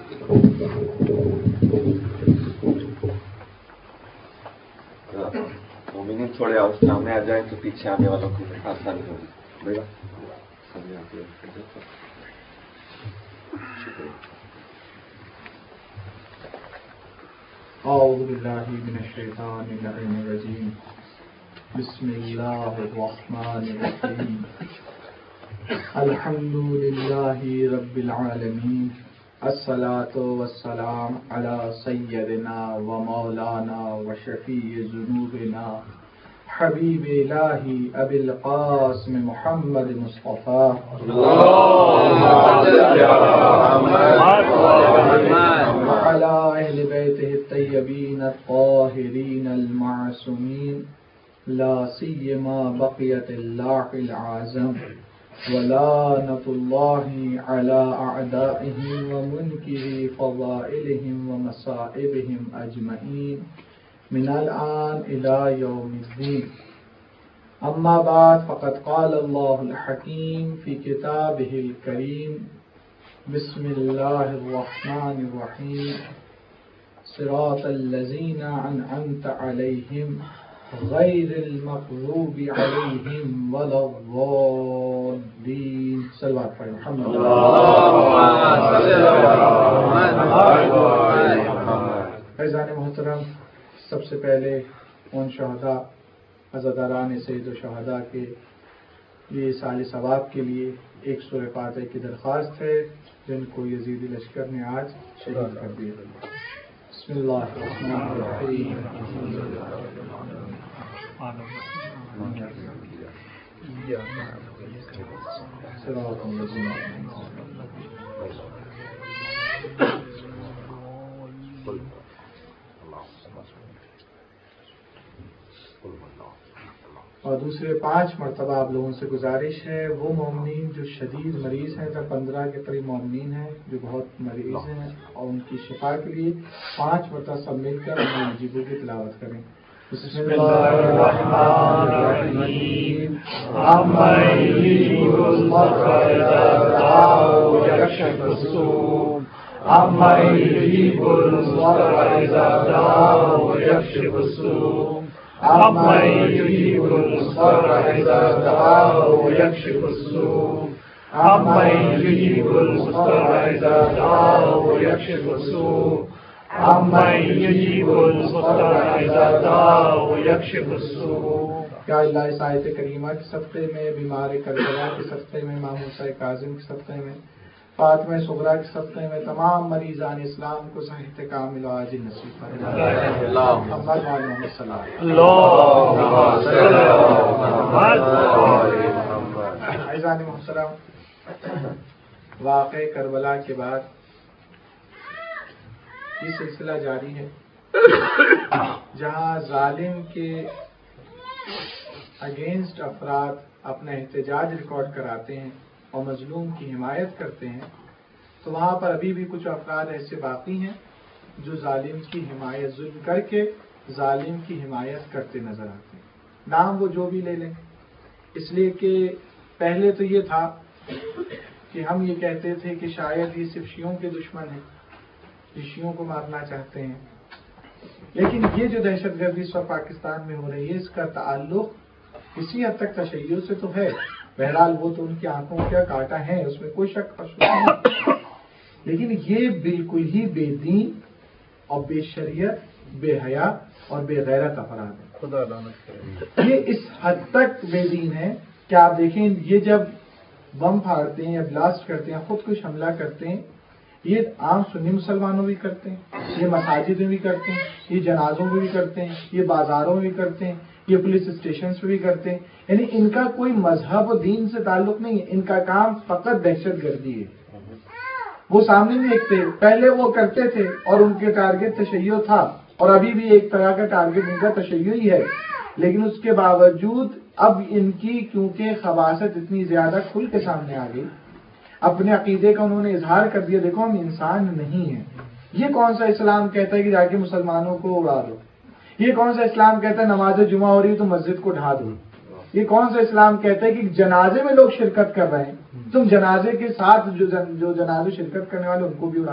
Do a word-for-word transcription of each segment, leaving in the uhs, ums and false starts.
مومنین تھوڑے اور سامنے آ جائیں تو پیچھے آنے والوں کو آسانی ہوگی. اعوذ باللہ من الشیطان الرجیم. بسم اللہ الرحمن الرحیم. الحمد للہ رب العالمین. الصلاة والسلام علی سیدنا و مولانا و شفیع ذنوبنا حبیب الہی ابی القاسم محمد مصطفیٰ وعلی اہل بیتہ الطیبین الطاہرین المعصومین لا سیما بقیت اللہ العظم ولعنۃ اللہ علی اعدائہم ومنکری فضائلہم ومصائبہم اجمعین من الآن إلى يوم الدين. أما بعد فقد قال الله الحكيم في كتابه الكريم. بسم الله الرحمن الرحيم. صراط الذين أنعمت عليهم غير المغضوب عليهم ولا الضالين. صلوات على محمد. فیضان محترم، سب سے پہلے ان شہداء عزاداران سید و شہداء کے لیے سال ثواب کے لیے ایک سورہ فاتحہ کی درخواست ہے جن کو یزیدی لشکر نے آج شہید کر دیا. بسم اللہ الرحمن الرحیم. اور دوسرے پانچ مرتبہ آپ لوگوں سے گزارش ہے، وہ مومنین جو شدید مریض ہیں، تو پندرہ کے قریب مومنین ہیں جو بہت مریض ہیں، اور ان کی شفا کے لیے پانچ مرتبہ سب مل کر اپنے عجیبوں کی تلاوت کریں. بسم اللہ الرحمن الرحیم. عمن یجیب المضطر اذا دعاه ویکشف السوء. عمن یجیب المضطر اذا دعاه ویکشف السوء. عمن یجیب المضطر اذا دعاه ویکشف السوء. عمن یجیب المضطر اذا دعاه ویکشف السوء. عمن یجیب المضطر اذا دعاه ویکشف السوء. یا اللہ اس آیت کریمہ کے صدقے میں، بیمار کربلا کے صدقے میں، امام موسیٰ کاظم کے صدقے میں، فاطمہ صغریٰ کے صدقے میں تمام مریضان اسلام کو صحت کامل و عاجل نصیب فرمائے. محمد علیہ السلام. عزیزان محترم، واقع کربلا کے بعد یہ سلسلہ جاری ہے جہاں ظالم کے اگینسٹ افراد اپنا احتجاج ریکارڈ کراتے ہیں اور مظلوم کی حمایت کرتے ہیں، تو وہاں پر ابھی بھی کچھ افراد ایسے باقی ہیں جو ظالم کی حمایت ظلم کر کے ظالم کی حمایت کرتے نظر آتے ہیں. نام وہ جو بھی لے لیں، اس لیے کہ پہلے تو یہ تھا کہ ہم یہ کہتے تھے کہ شاید یہ صرف شیعوں کے دشمن ہیں، یہ شیعوں کو مارنا چاہتے ہیں، لیکن یہ جو دہشت گردی اس وقت پاکستان میں ہو رہی ہے اس کا تعلق کسی حد تک تشیع سے تو ہے. بہرحال وہ تو ان کی آنکھوں کا کاٹا ہے، اس میں کوئی شک نہیں، لیکن یہ بالکل ہی بے دین اور بے شریعت، بے حیا اور بے غیرت افراد ہے. خدا لعنت کرے. یہ اس حد تک بے دین ہے کہ آپ دیکھیں یہ جب بم پھاڑتے ہیں یا بلاسٹ کرتے ہیں، خود کش حملہ کرتے ہیں، یہ عام سنی مسلمانوں بھی کرتے ہیں، یہ مساجد میں بھی کرتے ہیں، یہ جنازوں میں بھی کرتے ہیں، یہ بازاروں میں بھی کرتے ہیں، یہ پولیس اسٹیشنز پہ بھی کرتے ہیں. یعنی ان کا کوئی مذہب و دین سے تعلق نہیں ہے، ان کا کام فقط دہشت گردی ہے. وہ سامنے نہیں دیکھتے، پہلے وہ کرتے تھے اور ان کے ٹارگٹ تشیع تھا، اور ابھی بھی ایک طرح کا ٹارگٹ ان کا تشیع ہی ہے، لیکن اس کے باوجود اب ان کی کیونکہ خباثت اتنی زیادہ کھل کے سامنے آ گئی، اپنے عقیدے کا انہوں نے اظہار کر دیا، دیکھو ہم انسان نہیں ہیں. یہ کون سا اسلام کہتا ہے کہ جا کے مسلمانوں کو اڑا دو؟ یہ کون سا اسلام کہتا ہے نماز جمعہ ہو رہی ہے تو مسجد کو ڈھا دو؟ یہ کون سا اسلام کہتا ہے کہ جنازے میں لوگ شرکت کر رہے ہیں تم جنازے کے ساتھ جو جو جنازے شرکت کرنے والے ان کو بھی اڑا دو؟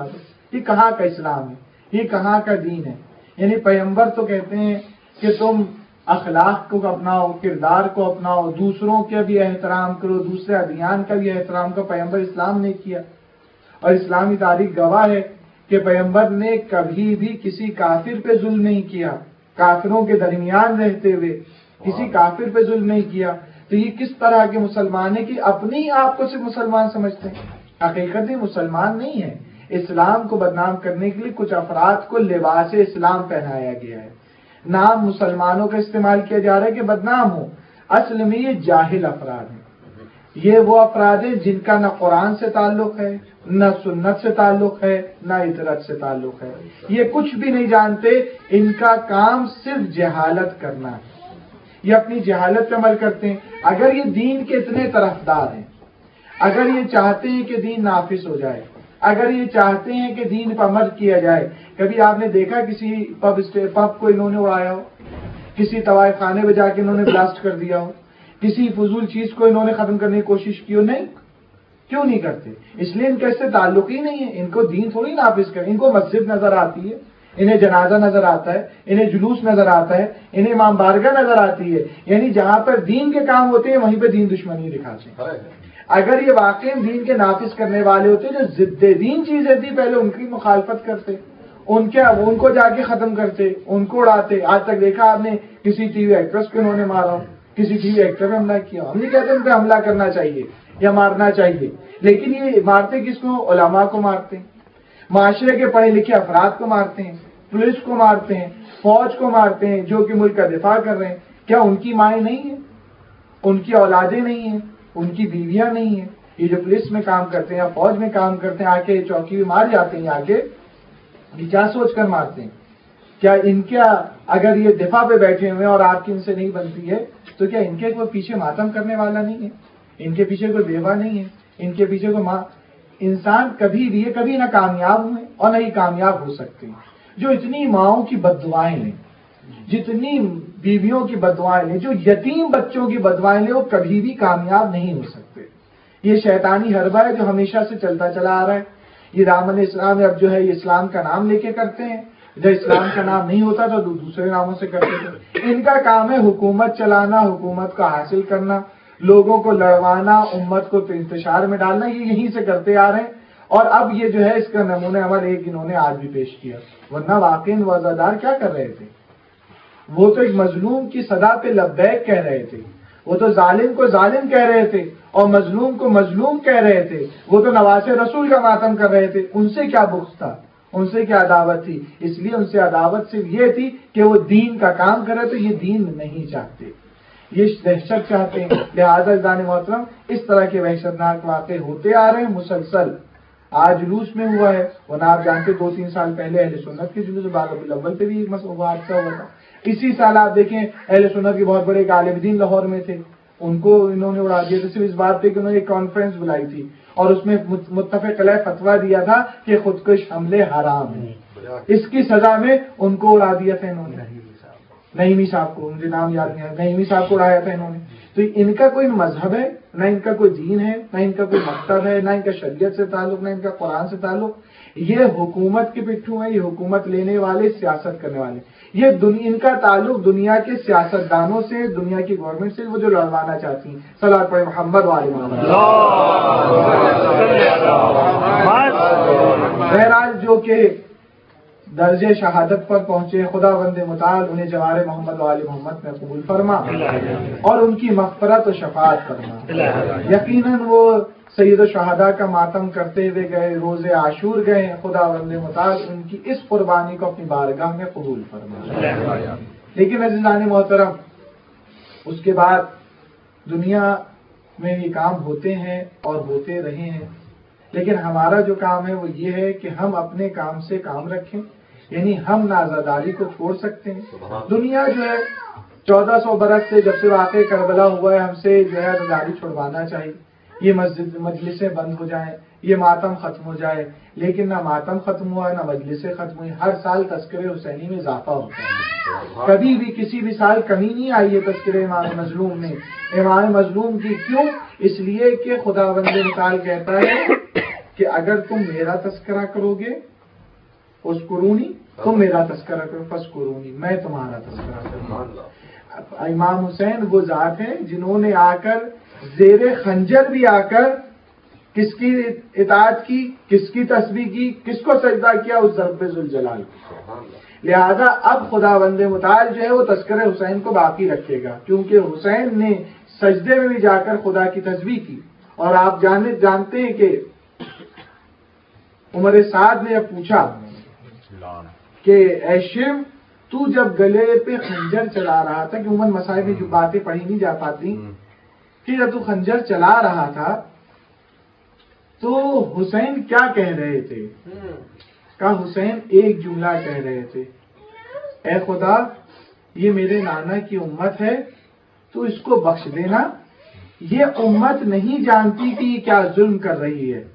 یہ کہاں کا اسلام ہے، یہ کہاں کا دین ہے؟ یعنی پیغمبر تو کہتے ہیں کہ تم اخلاق کو اپناؤ، کردار کو اپناؤ، دوسروں کا بھی احترام کرو، دوسرے ادیان کا بھی احترام کرو۔ پیغمبر اسلام نے کیا، اور اسلامی تاریخ گواہ ہے کہ پیغمبر نے کبھی بھی کسی کافر پہ ظلم نہیں کیا، کافروں کے درمیان رہتے ہوئے کسی کافر پہ ظلم نہیں کیا۔ تو یہ کس طرح کے مسلمان ہیں کہ اپنی آپ کو صرف مسلمان سمجھتے ہیں، حقیقت میں مسلمان نہیں ہے۔ اسلام کو بدنام کرنے کے لیے کچھ افراد کو لباس اسلام پہنایا گیا ہے، نام مسلمانوں کا استعمال کیا جا رہا ہے کہ بدنام ہو، اصل میں یہ جاہل افراد ہیں۔ یہ وہ افراد ہیں جن کا نہ قرآن سے تعلق ہے، نہ سنت سے تعلق ہے، نہ اطرت سے تعلق ہے، یہ کچھ بھی نہیں جانتے، ان کا کام صرف جہالت کرنا ہے، یہ اپنی جہالت پہ عمل کرتے ہیں۔ اگر یہ دین کے اتنے طرفدار ہیں، اگر یہ چاہتے ہیں کہ دین نافذ ہو جائے، اگر یہ چاہتے ہیں کہ دین پر عمل کیا جائے، کبھی آپ نے دیکھا کسی پب پب کو انہوں نے اڑایا ہو، کسی طوائف خانے میں جا کے انہوں نے بلاسٹ کر دیا ہو، کسی فضول چیز کو انہوں نے ختم کرنے کی کوشش کی ہو؟ نہیں، کیوں نہیں کرتے؟ اس لیے ان کا اس سے تعلق ہی نہیں ہے، ان کو دین تھوڑی نافذ کریں، ان کو مسجد نظر آتی ہے، انہیں جنازہ نظر آتا ہے، انہیں جلوس نظر آتا ہے، انہیں امام بارگاہ نظر آتی ہے، یعنی جہاں پر دین کے کام ہوتے ہیں وہیں پہ دین دشمنی دکھاتے ہیں۔ اگر یہ واقعی دین کے نافذ کرنے والے ہوتے جو ضد دین چیزیں تھی پہلے ان کی مخالفت کرتے، ان کے ان کو جا کے ختم کرتے، ان کو اڑاتے۔ آج تک دیکھا آپ نے کسی ٹی وی ایکٹریس کو انہوں نے مارا، کسی ٹی وی ایکٹر پہ حملہ کیا، ہم نہیں کہتے ان پہ حملہ کرنا چاہیے یا مارنا چاہیے، لیکن یہ مارتے کس کو؟ علماء کو مارتے ہیں، معاشرے کے پڑھے لکھے افراد کو مارتے ہیں، پولیس کو مارتے ہیں، فوج کو مارتے ہیں جو کہ ملک کا دفاع کر رہے ہیں۔ کیا ان کی مائیں نہیں ہیں؟ ان کی اولادیں نہیں ہیں؟ ان کی بیویاں نہیں ہیں؟ یہ جو پولیس میں کام کرتے ہیں یا فوج میں کام کرتے ہیں، آ کے چوکی میں مار جاتے ہیں، آگے یہ کیا سوچ کر مارتے ہیں؟ کیا ان کا اگر یہ دفاع پہ بیٹھے ہوئے اور آپ کی ان سے نہیں بنتی ہے تو کیا ان کے کوئی پیچھے ماتم کرنے والا نہیں ہے؟ ان کے پیچھے کوئی بیوہ نہیں ہے؟ ان کے پیچھے کوئی ماں؟ انسان کبھی بھی کبھی نہ کامیاب ہوئے اور نہ ہی کامیاب ہو سکتے ہیں۔ جو اتنی ماؤں کی بددعائیں لیں، جتنی بیویوں کی بددعائیں لیں، جو یتیم بچوں کی بددعائیں لیں، وہ کبھی بھی کامیاب نہیں ہو سکتے۔ یہ شیطانی حربہ ہے جو ہمیشہ سے چلتا چلا آ رہا ہے۔ یہ دامن اسلام اب جو ہے یہ اسلام کا نام لے کے کرتے ہیں، جب اسلام کا نام نہیں ہوتا تو دوسرے ناموں سے کرتے تھے۔ ان کا کام ہے حکومت چلانا، حکومت کا حاصل کرنا، لوگوں کو لڑوانا، امت کو انتشار میں ڈالنا، یہ یہیں سے کرتے آ رہے ہیں۔ اور اب یہ جو ہے اس کا نمونہ عمل ایک انہوں نے آج بھی پیش کیا، ورنہ واقعی وزادار کیا کر رہے تھے؟ وہ تو ایک مظلوم کی صدا پہ لبیک کہہ رہے تھے، وہ تو ظالم کو ظالم کہہ رہے تھے اور مظلوم کو مظلوم کہہ رہے تھے، وہ تو نواز رسول کا ماتم کر رہے تھے۔ ان سے کیا بغض تھا؟ ان سے کیا عداوت تھی؟ اس لیے ان سے عداوت صرف یہ تھی کہ وہ دین کا کام کرے، تو یہ دین نہیں چاہتے، یہ دہشت چاہتے ہیں۔ لہٰذا عزیزان محترم اس طرح کے وحشتناک واقع ہوتے آ رہے ہیں مسلسل۔ آج جلوس میں ہوا ہے، ورنہ آپ جانتے دو تین سال پہلے اہل سنت کے جلوس بارہ ربیع الاول پہ بھی حادثہ ہوا تھا۔ اسی سال آپ دیکھیں اہل سنت کے بہت بڑے ایک عالم دین لاہور میں تھے، ان کو انہوں نے اڑا دیا تھا صرف اس بات پہ کہ انہوں نے ایک کانفرنس بلائی تھی اور اس میں متفق علیہ فتویٰ دیا تھا کہ خودکش حملے حرام ہیں، اس کی سزا میں ان کو اڑا دیا تھا انہوں نے۔ نعیمی صاحب کو، مجھے نام یاد نہیں آیا، نعیمی صاحب کو اڑایا تھا انہوں نے۔ تو ان کا کوئی مذہب ہے نہ، ان کا کوئی دین ہے نہ، ان کا کوئی مکتب ہے نہ، ان کا شریعت سے تعلق نہ، ان کا قرآن سے تعلق۔ یہ حکومت کے پٹھو ہیں، یہ حکومت لینے والے، سیاست کرنے والے، یہ دنیا ان کا تعلق دنیا کے سیاستدانوں سے، دنیا کی گورنمنٹ سے، وہ جو لڑوانا چاہتی ہیں۔ صلوات پڑھیں محمد وعلی محمد۔ بہرحال جو کہ درجے شہادت پر پہنچے، خدا بند متعال انہیں جوار محمد وعلی محمد میں قبول فرما اور ان کی مغفرت و شفاعت فرما۔ یقیناً وہ سید الشہداء کا ماتم کرتے ہوئے گئے، روز عاشور گئے، خدا بند متعال ان کی اس قربانی کو اپنی بارگاہ میں قبول فرما۔ لیکن عزیزان محترم اس کے بعد دنیا میں یہ کام ہوتے ہیں اور ہوتے رہے ہیں، لیکن ہمارا جو کام ہے وہ یہ ہے کہ ہم اپنے کام سے کام رکھیں، یعنی ہم نازاداری کو چھوڑ سکتے ہیں۔ دنیا جو ہے چودہ سو برس سے جب سے واقع کربلا ہوا ہے، ہم سے جو ہے آزاداری چھڑوانا چاہیے، یہ مسجد مجلسیں بند ہو جائیں، یہ ماتم ختم ہو جائے، لیکن نہ ماتم ختم ہوا نہ مجلسیں ختم ہوئی۔ ہر سال تذکرے حسینی میں اضافہ ہوتا ہے، کبھی بھی کسی بھی سال کمی نہیں آئی ہے تذکرے امام مظلوم میں۔ امام مظلوم کی کیوں؟ اس لیے کہ خدا بند متعال کہتا ہے کہ اگر تم میرا تذکرہ کرو گے اسکرونی، تم میرا تذکرہ کرو، فاسکرونی، میں تمہارا تذکرہ کروں۔ امام حسین وہ ذات ہیں جنہوں نے آ کر زیر خنجر بھی آ کر کس کی اطاعت کی، کس کی تسبیح کی، کس کو سجدہ کیا؟ اس رب ذوالجلال کو۔ لہذا اب خداوند متعال جو ہے وہ تذکرہ حسین کو باقی رکھے گا، کیونکہ حسین نے سجدے میں بھی جا کر خدا کی تسبیح کی۔ اور آپ جانے جانتے ہیں کہ عمر سعد نے جب پوچھا کہ اے شیو، تو جب گلے پہ خنجر چلا رہا تھا، کہ عموماً مسائل میں جو باتیں پڑھی نہیں جا پاتی، کہ جب تو خنجر چلا رہا تھا تو حسین کیا کہہ رہے تھے؟ کہا حسین ایک جملہ کہہ رہے تھے، اے خدا یہ میرے نانا کی امت ہے تو اس کو بخش دینا، یہ امت نہیں جانتی کہ یہ کیا ظلم کر رہی ہے،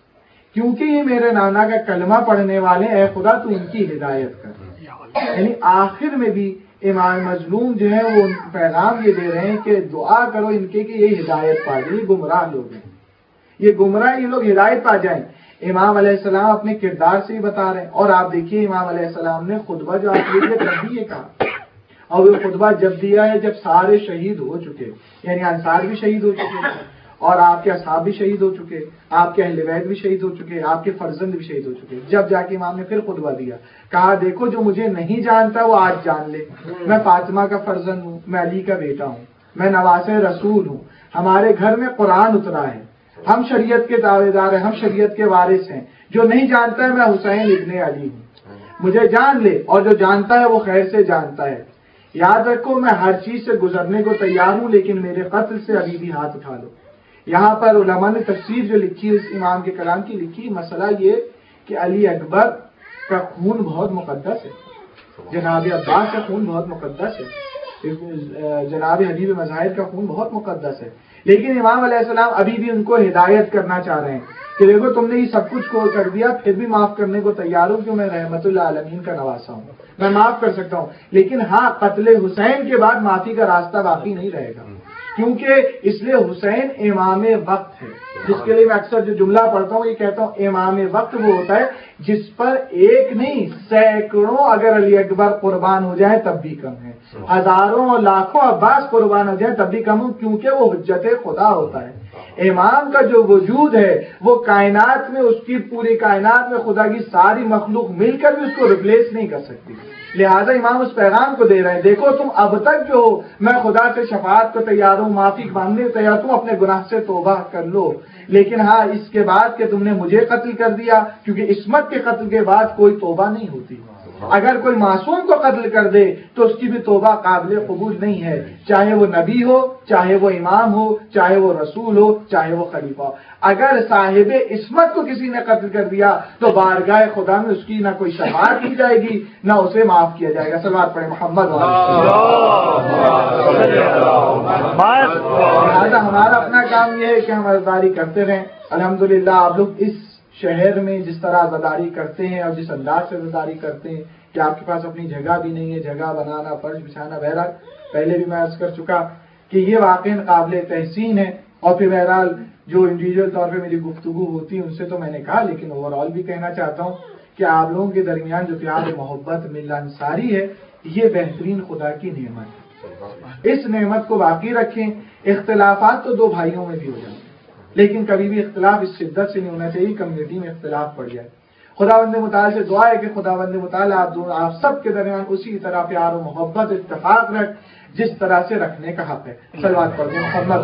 کیونکہ یہ میرے نانا کا کلمہ پڑھنے والے، اے خدا تو ان کی ہدایت کر۔ یعنی آخر میں بھی امام مظلوم جو ہے وہ پیغام یہ دے رہے ہیں کہ دعا کرو ان کے کہ یہ ہدایت پا جائیں، یہ گمراہ لوگ ہیں، یہ گمراہ یہ لوگ ہدایت پا جائیں۔ امام علیہ السلام اپنے کردار سے ہی بتا رہے ہیں، اور آپ دیکھیے امام علیہ السلام نے خطبہ جو آپ لیے تب بھی یہ کہا، اور وہ خطبہ جب دیا ہے جب سارے شہید ہو چکے، یعنی انصار بھی شہید ہو چکے اور آپ کے اصحاب بھی شہید ہو چکے، آپ کے اہل بیت بھی شہید ہو چکے، آپ کے فرزند بھی شہید ہو چکے، جب جا کے امام نے پھر خطبہ دیا، کہا دیکھو جو مجھے نہیں جانتا وہ آج جان لے، میں فاطمہ کا فرزند ہوں، میں علی کا بیٹا ہوں، میں نواز رسول ہوں، ہمارے گھر میں قرآن اترا ہے، ہم شریعت کے دعوے دار ہیں، ہم شریعت کے وارث ہیں، جو نہیں جانتا ہے میں حسین ابن علی ہوں، مجھے جان لے، اور جو جانتا ہے وہ خیر سے جانتا ہے، یاد رکھو میں ہر چیز سے گزرنے کو تیار ہوں لیکن میرے قتل سے ابھی بھی ہاتھ اٹھا لو۔ یہاں پر علماء نے تفسیر جو لکھی اس امام کے کلام کی لکھی، مسئلہ یہ کہ علی اکبر کا خون بہت مقدس ہے، جناب عباس کا خون بہت مقدس ہے، جناب حبیب مظاہر کا خون بہت مقدس ہے، لیکن امام علیہ السلام ابھی بھی ان کو ہدایت کرنا چاہ رہے ہیں کہ دیکھو تم نے یہ سب کچھ کو کر دیا، پھر بھی معاف کرنے کو تیار ہوں کہ میں رحمت اللہ عالمین کا نواسا ہوں، میں معاف کر سکتا ہوں، لیکن ہاں قتل حسین کے بعد معافی کا راستہ باقی نہیں رہے گا، کیونکہ اس لیے حسین امام وقت ہے، جس کے لیے میں اکثر جو جملہ پڑھتا ہوں یہ کہتا ہوں امام وقت وہ ہوتا ہے جس پر ایک نہیں سینکڑوں اگر علی اکبر قربان ہو جائے تب بھی کم ہے، ہزاروں اور لاکھوں عباس قربان ہو جائے تب بھی کم ہو، کیونکہ وہ حجت خدا ہوتا ہے۔ امام کا جو وجود ہے وہ کائنات میں، اس کی پوری کائنات میں خدا کی ساری مخلوق مل کر بھی اس کو ریپلیس نہیں کر سکتی، لہذا امام اس پیغام کو دے رہے ہیں، دیکھو تم اب تک جو ہو میں خدا سے شفاعت کو تیار ہوں، معافی مانگنے کو تیار، تم اپنے گناہ سے توبہ کر لو، لیکن ہاں اس کے بعد کہ تم نے مجھے قتل کر دیا، کیونکہ عصمت کے قتل کے بعد کوئی توبہ نہیں ہوتی، اگر کوئی معصوم کو قتل کر دے تو اس کی بھی توبہ قابل قبول نہیں ہے، چاہے وہ نبی ہو، چاہے وہ امام ہو، چاہے وہ رسول ہو، چاہے وہ خلیفہ ہو، اگر صاحب عصمت کو کسی نے قتل کر دیا تو بارگاہ خدا میں اس کی نہ کوئی شفاعت کی جائے گی نہ اسے معاف کیا جائے گا۔ صلوات پڑھیں محمد لہٰذا ہمارا اپنا کام یہ ہے کہ ہم عزاداری کرتے رہیں۔ الحمدللہ آپ لوگ اس شہر میں جس طرح عزاداری کرتے ہیں اور جس انداز سے عزاداری کرتے ہیں کہ آپ کے پاس اپنی جگہ بھی نہیں ہے، جگہ بنانا، فرش بچھانا، بہرحال پہلے بھی میں عرض کر چکا کہ یہ واقعی قابل تحسین ہے، اور پھر بہرحال جو انڈیویجول طور پہ میری گفتگو ہوتی ہے ان سے تو میں نے کہا، لیکن اوور آل بھی کہنا چاہتا ہوں کہ آپ لوگوں کے درمیان جو پیار محبت مل انصاری ہے یہ بہترین خدا کی نعمت ہے، اس نعمت کو باقی رکھیں۔ اختلافات تو دو بھائیوں میں بھی ہو جائیں لیکن کبھی بھی اختلاف اس شدت سے نہیں ہونا چاہیے کمیونٹی میں اختلاف پڑ جائے۔ خداوند متعال سے دعا ہے کہ خداوند متعال آپ دونوں آپ سب کے درمیان اسی طرح پیار و محبت اتفاق رکھ جس طرح سے رکھنے کا حق ہے۔ صلوات پڑھیں محمد۔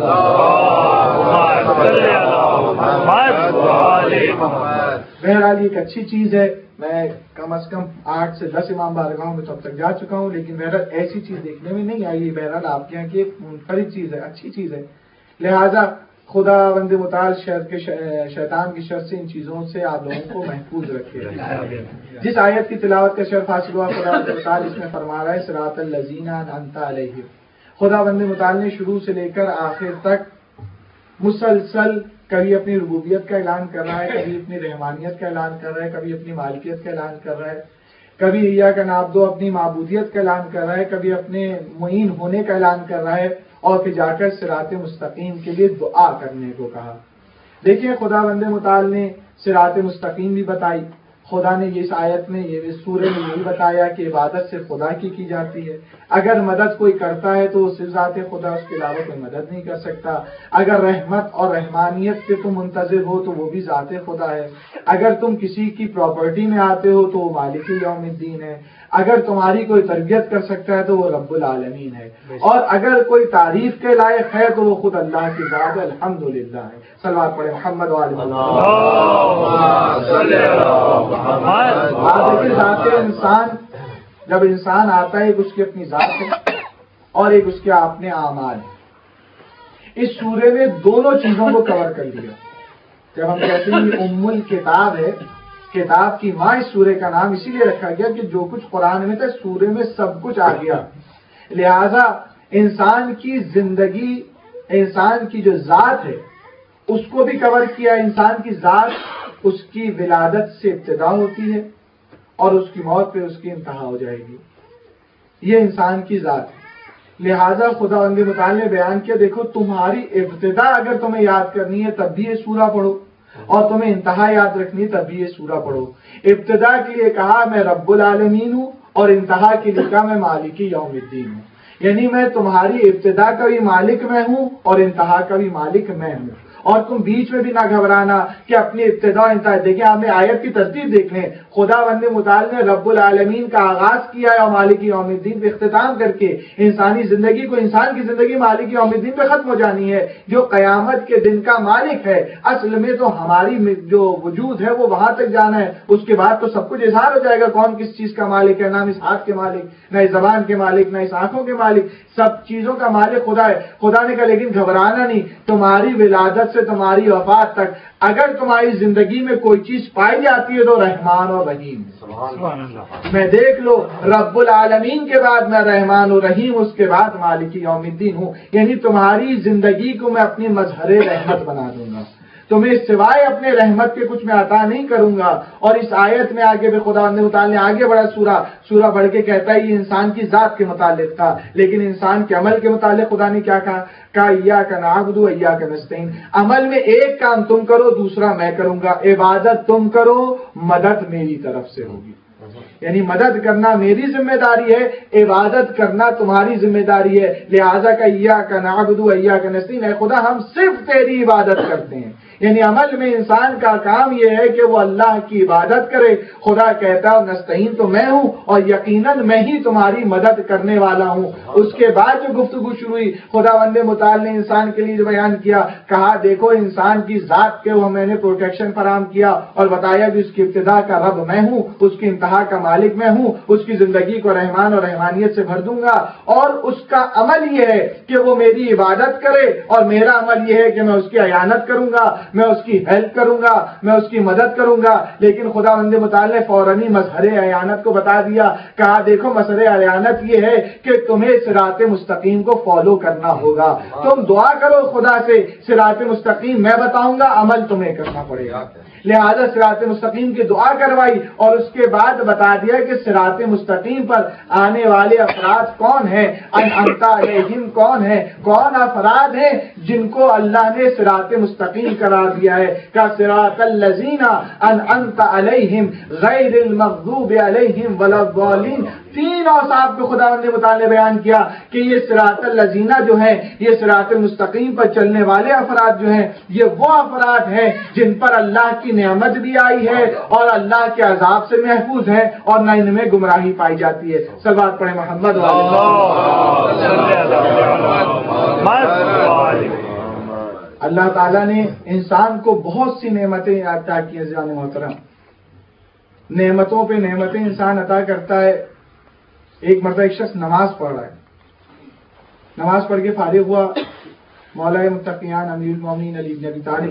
بہرحال یہ ایک اچھی چیز ہے، میں کم از کم آٹھ سے دس امام بارگاہوں میں تو اب تک جا چکا ہوں، لیکن بہرحال ایسی چیز دیکھنے میں نہیں آئی، بہرحال آپ کے یہاں کی ایک منفرد چیز ہے، اچھی چیز ہے، لہذا خدا بند متعال شر کے شیطان کی شر سے ان چیزوں سے آپ لوگوں کو محفوظ رکھے۔ جس آیت کی تلاوت کا شرف حاصل ہوا خدا بند متعال اس میں فرما رہا ہے صراط الذین انعمت علیہم۔ خدا بند متعال نے شروع سے لے کر آخر تک مسلسل کبھی اپنی ربوبیت کا اعلان کر رہا ہے، کبھی اپنی رحمانیت کا اعلان کر رہا ہے، کبھی اپنی مالکیت کا اعلان کر رہا ہے، کبھی ایاک نعبد اپنی معبودیت کا اعلان کر رہا ہے، کبھی اپنے معین ہونے کا اعلان کر رہا ہے، اور پھر جا کر صراط مستقیم کے لیے دعا کرنے کو کہا۔ دیکھیں خدا بند متعال نے صراط مستقیم بھی بتائی، خدا نے اس آیت میں یہ سورہ میں یہی بتایا کہ عبادت سے خدا کی کی جاتی ہے. اگر مدد کوئی کرتا ہے تو صرف ذات خدا، اس کے علاوہ کوئی مدد نہیں کر سکتا. اگر رحمت اور رحمانیت سے تم منتظر ہو تو وہ بھی ذات خدا ہے. اگر تم کسی کی پراپرٹی میں آتے ہو تو وہ مالک یوم الدین ہے. اگر تمہاری کوئی تربیت کر سکتا ہے تو وہ رب العالمین ہے. اور اگر کوئی تعریف کے لائق ہے تو وہ خود اللہ کی ذات الحمدللہ ہے. صلوات پڑھیں محمد وعلی محمد. ذات انسان، جب انسان آتا ہے ایک اس کی اپنی ذات ہے اور ایک اس کے اپنے اعمال. اس سورے نے دونوں چیزوں کو کور کر لیا. جب ہم کہتے ہیں کہ ام الکتاب ہے، کتاب کی ماں، اس سورے کا نام اسی لیے رکھا گیا کہ جو کچھ قرآن میں تھا سورے میں سب کچھ آ گیا. لہذا انسان کی زندگی، انسان کی جو ذات ہے اس کو بھی کور کیا. انسان کی ذات اس کی ولادت سے ابتدا ہوتی ہے اور اس کی موت پہ اس کی انتہا ہو جائے گی. یہ انسان کی ذات ہے. لہذا خدا بند متعال نے بیان کیا، دیکھو تمہاری ابتدا اگر تمہیں یاد کرنی ہے تب بھی یہ سورہ پڑھو، اور تمہیں انتہا یاد رکھنی ہے تب بھی یہ سورہ پڑھو. ابتدا کے لیے کہا میں رب العالمین ہوں، اور انتہا کے لیے کہا میں مالک یوم الدین ہوں. یعنی میں تمہاری ابتدا کا بھی مالک میں ہوں اور انتہا کا بھی مالک میں ہوں. اور تم بیچ میں بھی نہ گھبرانا کہ اپنی ابتدا انتہا. دیکھیں آپ نے آیت کی ترتیب دیکھ لیں. خدا بند متعال نے رب العالمین کا آغاز کیا ہے اور مالک یوم الدین پہ اختتام کر کے انسانی زندگی کو، انسان کی زندگی مالک یوم الدین پہ ختم ہو جانی ہے جو قیامت کے دن کا مالک ہے. اصل میں تو ہماری جو وجود ہے وہ وہاں تک جانا ہے، اس کے بعد تو سب کچھ اظہار ہو جائے گا کون کس چیز کا مالک ہے. نہ اس ہاتھ کے مالک، نہ اس زبان کے مالک، نہ اس آنکھوں کے مالک، سب چیزوں کا مالک خدا ہے. خدا نے کہا لیکن گھبرانا نہیں، تمہاری ولادت سے تمہاری وفات تک اگر تمہاری زندگی میں کوئی چیز پائی جاتی ہے تو رحمان اور رحیم. میں دیکھ لو رب العالمین کے بعد میں رحمان اور رحیم، اس کے بعد مالک یوم الدین ہوں. یعنی تمہاری زندگی کو میں اپنی مظہر رحمت بنا دوں گا، تمہیں سوائے اپنے رحمت کے کچھ میں عطا نہیں کروں گا. اور اس آیت میں آگے بھی خدا نے آگے بڑا سورہ سورہ بڑھ کے کہتا ہے یہ انسان کی ذات کے متعلق تھا، لیکن انسان کے عمل کے متعلق خدا نے کیا کہا؟ کہا ایاک نعبد و ایاک نستعین. عمل میں ایک کام تم کرو، دوسرا میں کروں گا. عبادت تم کرو، مدد میری طرف سے ہوگی. یعنی مدد کرنا میری ذمہ داری ہے، عبادت کرنا تمہاری ذمہ داری ہے. لہذا کہ ایاک نعبد و ایاک نستعین، اے خدا ہم صرف تیری عبادت کرتے ہیں. یعنی عمل میں انسان کا کام یہ ہے کہ وہ اللہ کی عبادت کرے. خدا کہتا ہے نستعین تو میں ہوں اور یقیناً میں ہی تمہاری مدد کرنے والا ہوں. اس کے بعد جو گفتگو شروع ہوئی خدا بند متعال نے انسان کے لیے جو بیان کیا، کہا دیکھو انسان کی ذات کے وہ میں نے پروٹیکشن فراہم کیا اور بتایا کہ اس کی ابتدا کا رب میں ہوں، اس کی انتہا کا مالک میں ہوں. اس کی زندگی کو رحمان اور رحمانیت سے بھر دوں گا، اور اس کا عمل یہ ہے کہ وہ میری عبادت کرے، اور میرا عمل یہ ہے کہ میں اس کی اعانت کروں گا، میں اس کی ہیلپ کروں گا، میں اس کی مدد کروں گا. لیکن خدا بند متعال نے فوراً مظہر اعانت کو بتا دیا. کہا دیکھو مظہر اعانت یہ ہے کہ تمہیں صراط مستقیم کو فالو کرنا ہوگا. تم دعا کرو خدا سے صراط مستقیم میں بتاؤں گا، عمل تمہیں کرنا پڑے گا. لہذا صراط مستقیم کی دعا کروائی اور اس کے بعد بتا دیا کہ صراط مستقیم پر آنے والے افراد کون ہیں، انعمت علیہم کون ہیں، کون افراد ہیں جن کو اللہ نے صراط مستقیم قرار دیا ہے. کہ صراط الذین انعمت علیہم غیر المغضوب علیہم ولا الضالین. تین اوصاف کو خدا نے متعال بیان کیا کہ یہ صراط الذین جو ہیں، یہ صراط مستقیم پر چلنے والے افراد جو ہیں، یہ وہ افراد ہیں جن پر اللہ کی نعمت بھی آئی ہے اور اللہ کے عذاب سے محفوظ ہے اور نہ ان میں گمراہی پائی جاتی ہے. صلوات پڑھیں محمد اللہ تعالیٰ نے انسان کو بہت سی نعمتیں عطا کی ہیں. جان محترم، نعمتوں پہ نعمتیں انسان عطا کرتا ہے. ایک مرتبہ ایک شخص نماز پڑھ رہا ہے، نماز پڑھ کے فارغ ہوا، مولا متقیان امیر المومنین علی بن ابی طالب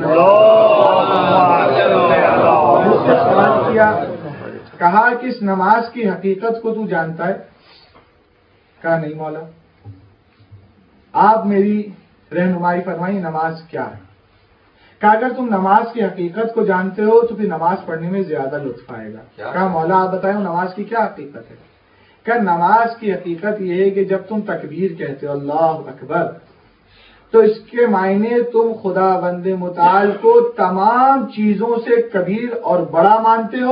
اس سے سوال کیا، کہا کہ اس نماز کی حقیقت کو تو جانتا ہے؟ کہا نہیں مولا. آپ میری رہنمائی فرمائیں نماز کیا ہے. کہا اگر تم نماز کی حقیقت کو جانتے ہو تو پھر نماز پڑھنے میں زیادہ لطف آئے گا. کہا مولا آپ بتائیں نماز کی کیا حقیقت ہے؟ کہ نماز کی حقیقت یہ ہے کہ جب تم تکبیر کہتے ہو اللہ اکبر تو اس کے معنی تم خدا بند متعال کو تمام چیزوں سے کبیر اور بڑا مانتے ہو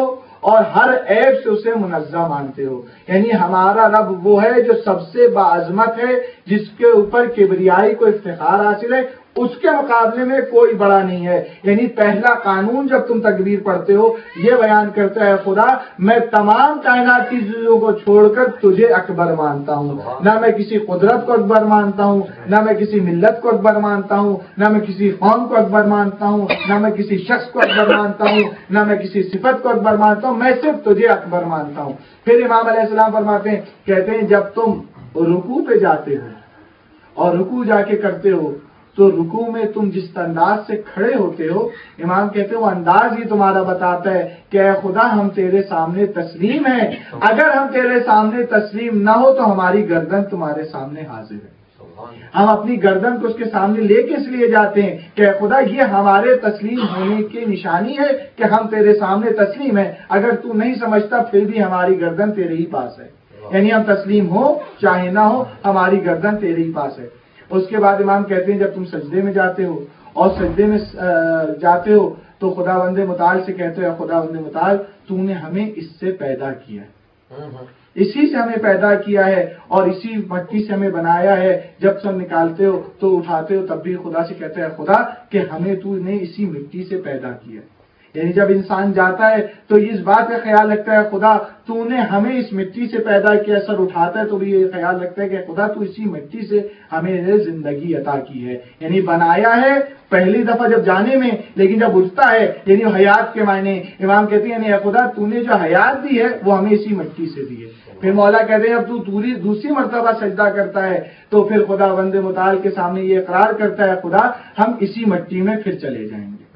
اور ہر عیب سے اسے منزہ مانتے ہو. یعنی ہمارا رب وہ ہے جو سب سے باعظمت ہے، جس کے اوپر کبریائی کو افتخار حاصل ہے، اس کے مقابلے میں کوئی بڑا نہیں ہے. یعنی پہلا قانون جب تم تکبیر پڑھتے ہو یہ بیان کرتا ہے خدا میں تمام کائنات کی چیزوں کو چھوڑ کر تجھے اکبر مانتا ہوں. نہ میں کسی قدرت کو اکبر مانتا ہوں، نہ میں کسی ملت کو اکبر مانتا ہوں، نہ میں کسی قوم کو اکبر مانتا ہوں، نہ میں کسی شخص کو اکبر مانتا ہوں، نہ میں کسی صفت کو اکبر مانتا ہوں، میں صرف تجھے اکبر مانتا ہوں. پھر امام علیہ السلام فرماتے ہیں، کہتے ہیں جب تم رکوع پہ جاتے ہو اور رکوع جا کے کرتے ہو تو رکوع میں تم جس انداز سے کھڑے ہوتے ہو، امام کہتے ہیں وہ انداز ہی تمہارا بتاتا ہے کہ اے خدا ہم تیرے سامنے تسلیم ہیں، اگر ہم تیرے سامنے تسلیم نہ ہو تو ہماری گردن تمہارے سامنے حاضر ہے. ہم اپنی گردن کو اس کے سامنے لے کے اس لیے جاتے ہیں کہ خدا یہ ہمارے تسلیم ہونے کی نشانی ہے کہ ہم تیرے سامنے تسلیم ہیں. اگر تو نہیں سمجھتا پھر بھی ہماری گردن تیرے ہی پاس ہے. یعنی ہم تسلیم ہو چاہے نہ ہو ہماری گردن تیرے ہی پاس ہے. اس کے بعد امام کہتے ہیں جب تم سجدے میں جاتے ہو اور سجدے میں جاتے ہو تو خدا بند متعال سے کہتے ہو خدا بند متعال تو نے ہمیں اس سے پیدا کیا ہے، اسی سے ہمیں پیدا کیا ہے اور اسی مٹی سے ہمیں بنایا ہے. جب سب نکالتے ہو تو اٹھاتے ہو تب بھی خدا سے کہتے ہیں خدا کہ ہمیں تو نے اسی مٹی سے پیدا کیا. یعنی جب انسان جاتا ہے تو اس بات کا خیال رکھتا ہے خدا تو نے ہمیں اس مٹی سے پیدا کیا. سر اٹھاتا ہے تو بھی یہ خیال رکھتا ہے کہ خدا تو اسی مٹی سے ہمیں زندگی عطا کی ہے. یعنی بنایا ہے پہلی دفعہ جب جانے میں، لیکن جب اٹھتا ہے یعنی حیات کے معنی امام کہتے ہیں یعنی خدا تو نے جو حیات دی ہے وہ ہمیں اسی مٹی سے دی ہے. پھر مولا کہتے ہیں اب تو دوسری مرتبہ سجدہ کرتا ہے تو پھر خدا بند متعال کے سامنے یہ اقرار کرتا ہے خدا ہم اسی مٹی میں پھر چلے جائیں گے،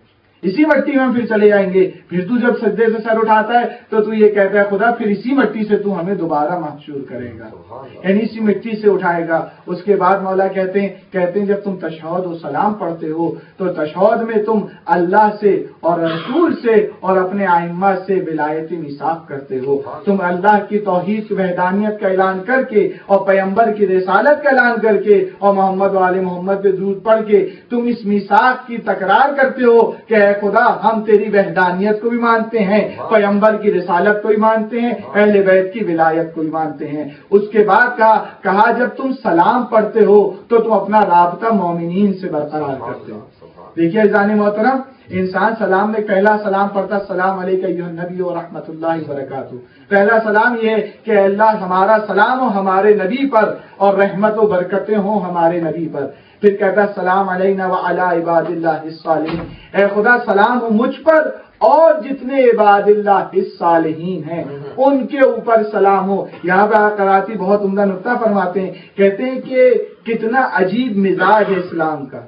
اسی مٹی میں پھر چلے جائیں گے. پھر تو جب سجدے سے سر اٹھاتا ہے تو تو یہ کہتا ہے خدا پھر اسی مٹی سے تو ہمیں دوبارہ محشور کرے گا، یعنی اسی مٹی سے اٹھائے گا. اس کے بعد مولا کہتے ہیں کہتے ہیں جب تم تشہد و سلام پڑھتے ہو تو تشہد میں تم اللہ سے اور رسول سے اور اپنے ائمہ سے ولایت میثاق کرتے ہو. تم اللہ کی توحید کی وحدانیت کا اعلان کر کے اور پیغمبر کی رسالت کا اعلان کر کے اور محمد و آل محمد پہ درود پڑھ کے تم اس میثاق کی تکرار کرتے ہو کہ اے خدا ہم تیری وحدانیت کو بھی مانتے ہیں، پیغمبر کی رسالت کو بھی مانتے ہیں، اہل بیت کی ولایت کو بھی مانتے ہیں. اس کے بعد کہا کہا جب تم سلام پڑھتے ہو تو تم اپنا رابطہ مومنین سے برقرار کرتے ہو. دیکھیے عزیزان محترم انسان سلام میں پہلا سلام پڑھتا السلام علیکم ایھا النبی و رحمۃ اللہ وبرکاتہ. پہلا سلام یہ ہے کہ اللہ ہمارا سلام ہو ہمارے نبی پر اور رحمت و برکتیں ہوں ہمارے نبی پر. پھر کہتا السلام علینا وعلی عباد اللہ الصالحین، اے خدا سلام ہو مجھ پر اور جتنے عباد اللہ الصالحین ہیں ان کے اوپر سلام ہو. یہاں پہ قراتی بہت عمدہ نقطہ فرماتے ہیں، کہتے ہیں کہ کتنا عجیب مزاج ہے اسلام کا.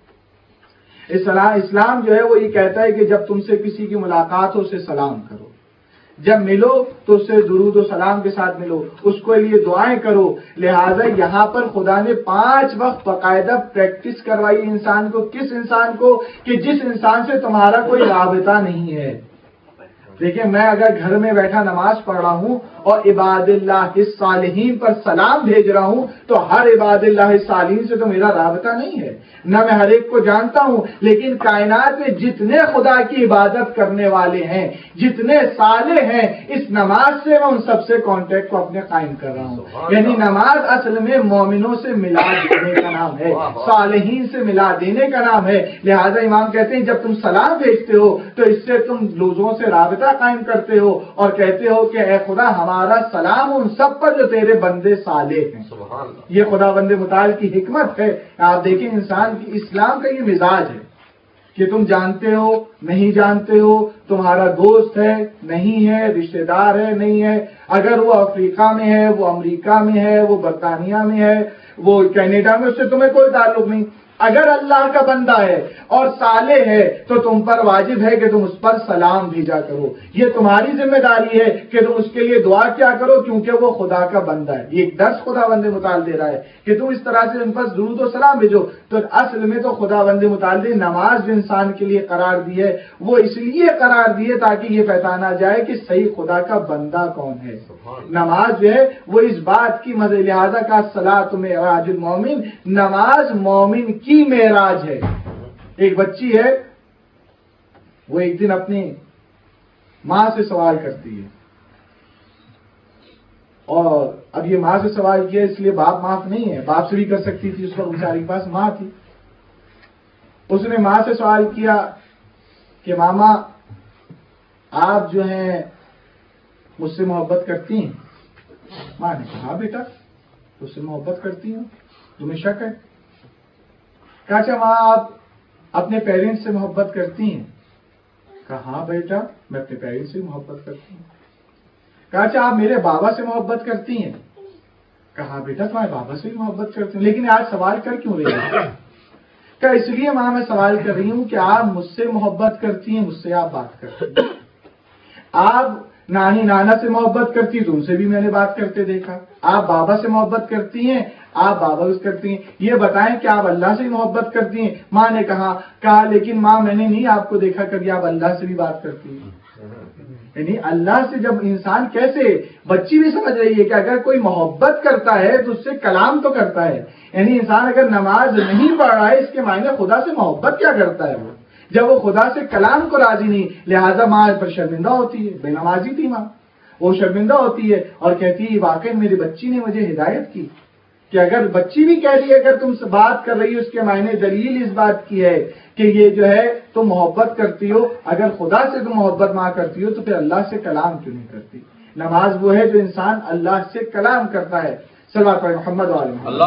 اسلام اسلام جو ہے وہ یہ کہتا ہے کہ جب تم سے کسی کی ملاقات ہو اسے سلام کرو، جب ملو تو اس سے درود و سلام کے ساتھ ملو، اس کو لیے دعائیں کرو. لہٰذا یہاں پر خدا نے پانچ وقت باقاعدہ پریکٹس کروائی انسان کو. کس انسان کو؟ کہ جس انسان سے تمہارا کوئی رابطہ نہیں ہے. دیکھیں میں اگر گھر میں بیٹھا نماز پڑھ رہا ہوں اور عباد اللہ الصالحین پر سلام بھیج رہا ہوں تو ہر عباد اللہ الصالحین سے تو میرا رابطہ نہیں ہے، نہ میں ہر ایک کو جانتا ہوں، لیکن کائنات میں جتنے خدا کی عبادت کرنے والے ہیں، جتنے صالح ہیں، اس نماز سے میں ان سب سے کانٹیکٹ کو اپنے قائم کر رہا ہوں. یعنی نماز اصل میں مومنوں سے ملا دینے کا نام ہے، صالحین سے ملا دینے کا نام ہے. لہذا امام کہتے ہیں جب تم سلام بھیجتے ہو تو اس سے تم لوگوں سے رابطہ قائم کرتے ہو اور کہتے ہو کہ اے خدا ہمارا سلام ان سب پر جو تیرے بندے صالح ہیں. یہ خدا بند متعال کی حکمت ہے. آپ دیکھیں انسان کی اسلام کا یہ مزاج ہے کہ تم جانتے ہو نہیں جانتے ہو، تمہارا دوست ہے نہیں ہے، رشتہ دار ہے نہیں ہے، اگر وہ افریقہ میں ہے، وہ امریکہ میں ہے، وہ برطانیہ میں ہے، وہ کینیڈا میں، اس سے تمہیں کوئی تعلق نہیں. اگر اللہ کا بندہ ہے اور صالح ہے تو تم پر واجب ہے کہ تم اس پر سلام بھیجا کرو. یہ تمہاری ذمہ داری ہے کہ تم اس کے لیے دعا کیا کرو کیونکہ وہ خدا کا بندہ ہے. یہ ایک درس خدا بند متعال دے رہا ہے کہ تم اس طرح سے ان پر درود و سلام بھیجو. تو اصل میں تو خدا بند متعال نے نماز جو انسان کے لیے قرار دی ہے وہ اس لیے قرار دی ہے تاکہ یہ پہچانا جائے کہ صحیح خدا کا بندہ کون ہے. نماز جو ہے وہ اس بات کی مدد لہذا کا صلاۃ معراج المومن، نماز مومن کی معراج ہے. ایک بچی ہے وہ ایک دن اپنے ماں سے سوال کرتی ہے، اور اب یہ ماں سے سوال کیا اس لیے باپ معاف نہیں ہے، باپ سے بھی کر سکتی تھی، اس وقت بیچاری کے پاس ماں تھی. اس نے ماں سے سوال کیا کہ ماما آپ جو ہیں مجھ سے محبت کرتی ہیں؟ ماں نے کہا ہاں بیٹا تجھ سے محبت کرتی ہوں، تمہیں شک ہے؟ کہا اچھا ماں آپ اپنے پیرنٹس سے محبت کرتی ہیں؟ کہا ہاں بیٹا میں اپنے پیرنٹس سے محبت کرتی ہوں. کہا اچھا آپ میرے بابا سے محبت کرتی ہیں؟ کہا بیٹا تمہارے بابا سے بھی محبت کرتی ہوں، لیکن آج سوال کر کیوں رہی ہے؟ کہ اس لیے ماں میں سوال کر رہی ہوں کہ آپ مجھ سے محبت کرتی ہیں، مجھ سے آپ بات کرتی ہیں. آپ نانی نانا سے محبت کرتی ہیں تو ان سے بھی میں نے بات کرتے دیکھا. آپ بابا سے محبت کرتی ہیں، آپ بابا سے کرتی ہیں. یہ بتائیں کہ آپ اللہ سے محبت کرتی ہیں؟ ماں نے کہا کہا لیکن ماں میں نے نہیں آپ کو دیکھا کبھی آپ اللہ سے بھی بات کرتی ہیں. یعنی اللہ سے جب انسان کیسے، بچی بھی سمجھ رہی ہے کہ اگر کوئی محبت کرتا ہے تو اس سے کلام تو کرتا ہے. یعنی انسان اگر نماز نہیں پڑھ رہا ہے اس کے معنی خدا سے محبت کیا کرتا ہے وہ، جب وہ خدا سے کلام کو راضی نہیں. لہذا ماں پر شرمندہ ہوتی ہے، بے نمازی تھی ماں، وہ شرمندہ ہوتی ہے اور کہتی ہے واقعی میری بچی نے مجھے ہدایت کی. کہ اگر بچی بھی کہہ رہی ہے اگر تم سے بات کر رہی ہو اس کے معنی دلیل اس بات کی ہے کہ یہ جو ہے تم محبت کرتی ہو. اگر خدا سے تم محبت نہ کرتی ہو تو پھر اللہ سے کلام کیوں نہیں کرتی؟ نماز وہ ہے جو انسان اللہ سے کلام کرتا ہے. صلوات پڑھیں محمد وعلی محمد.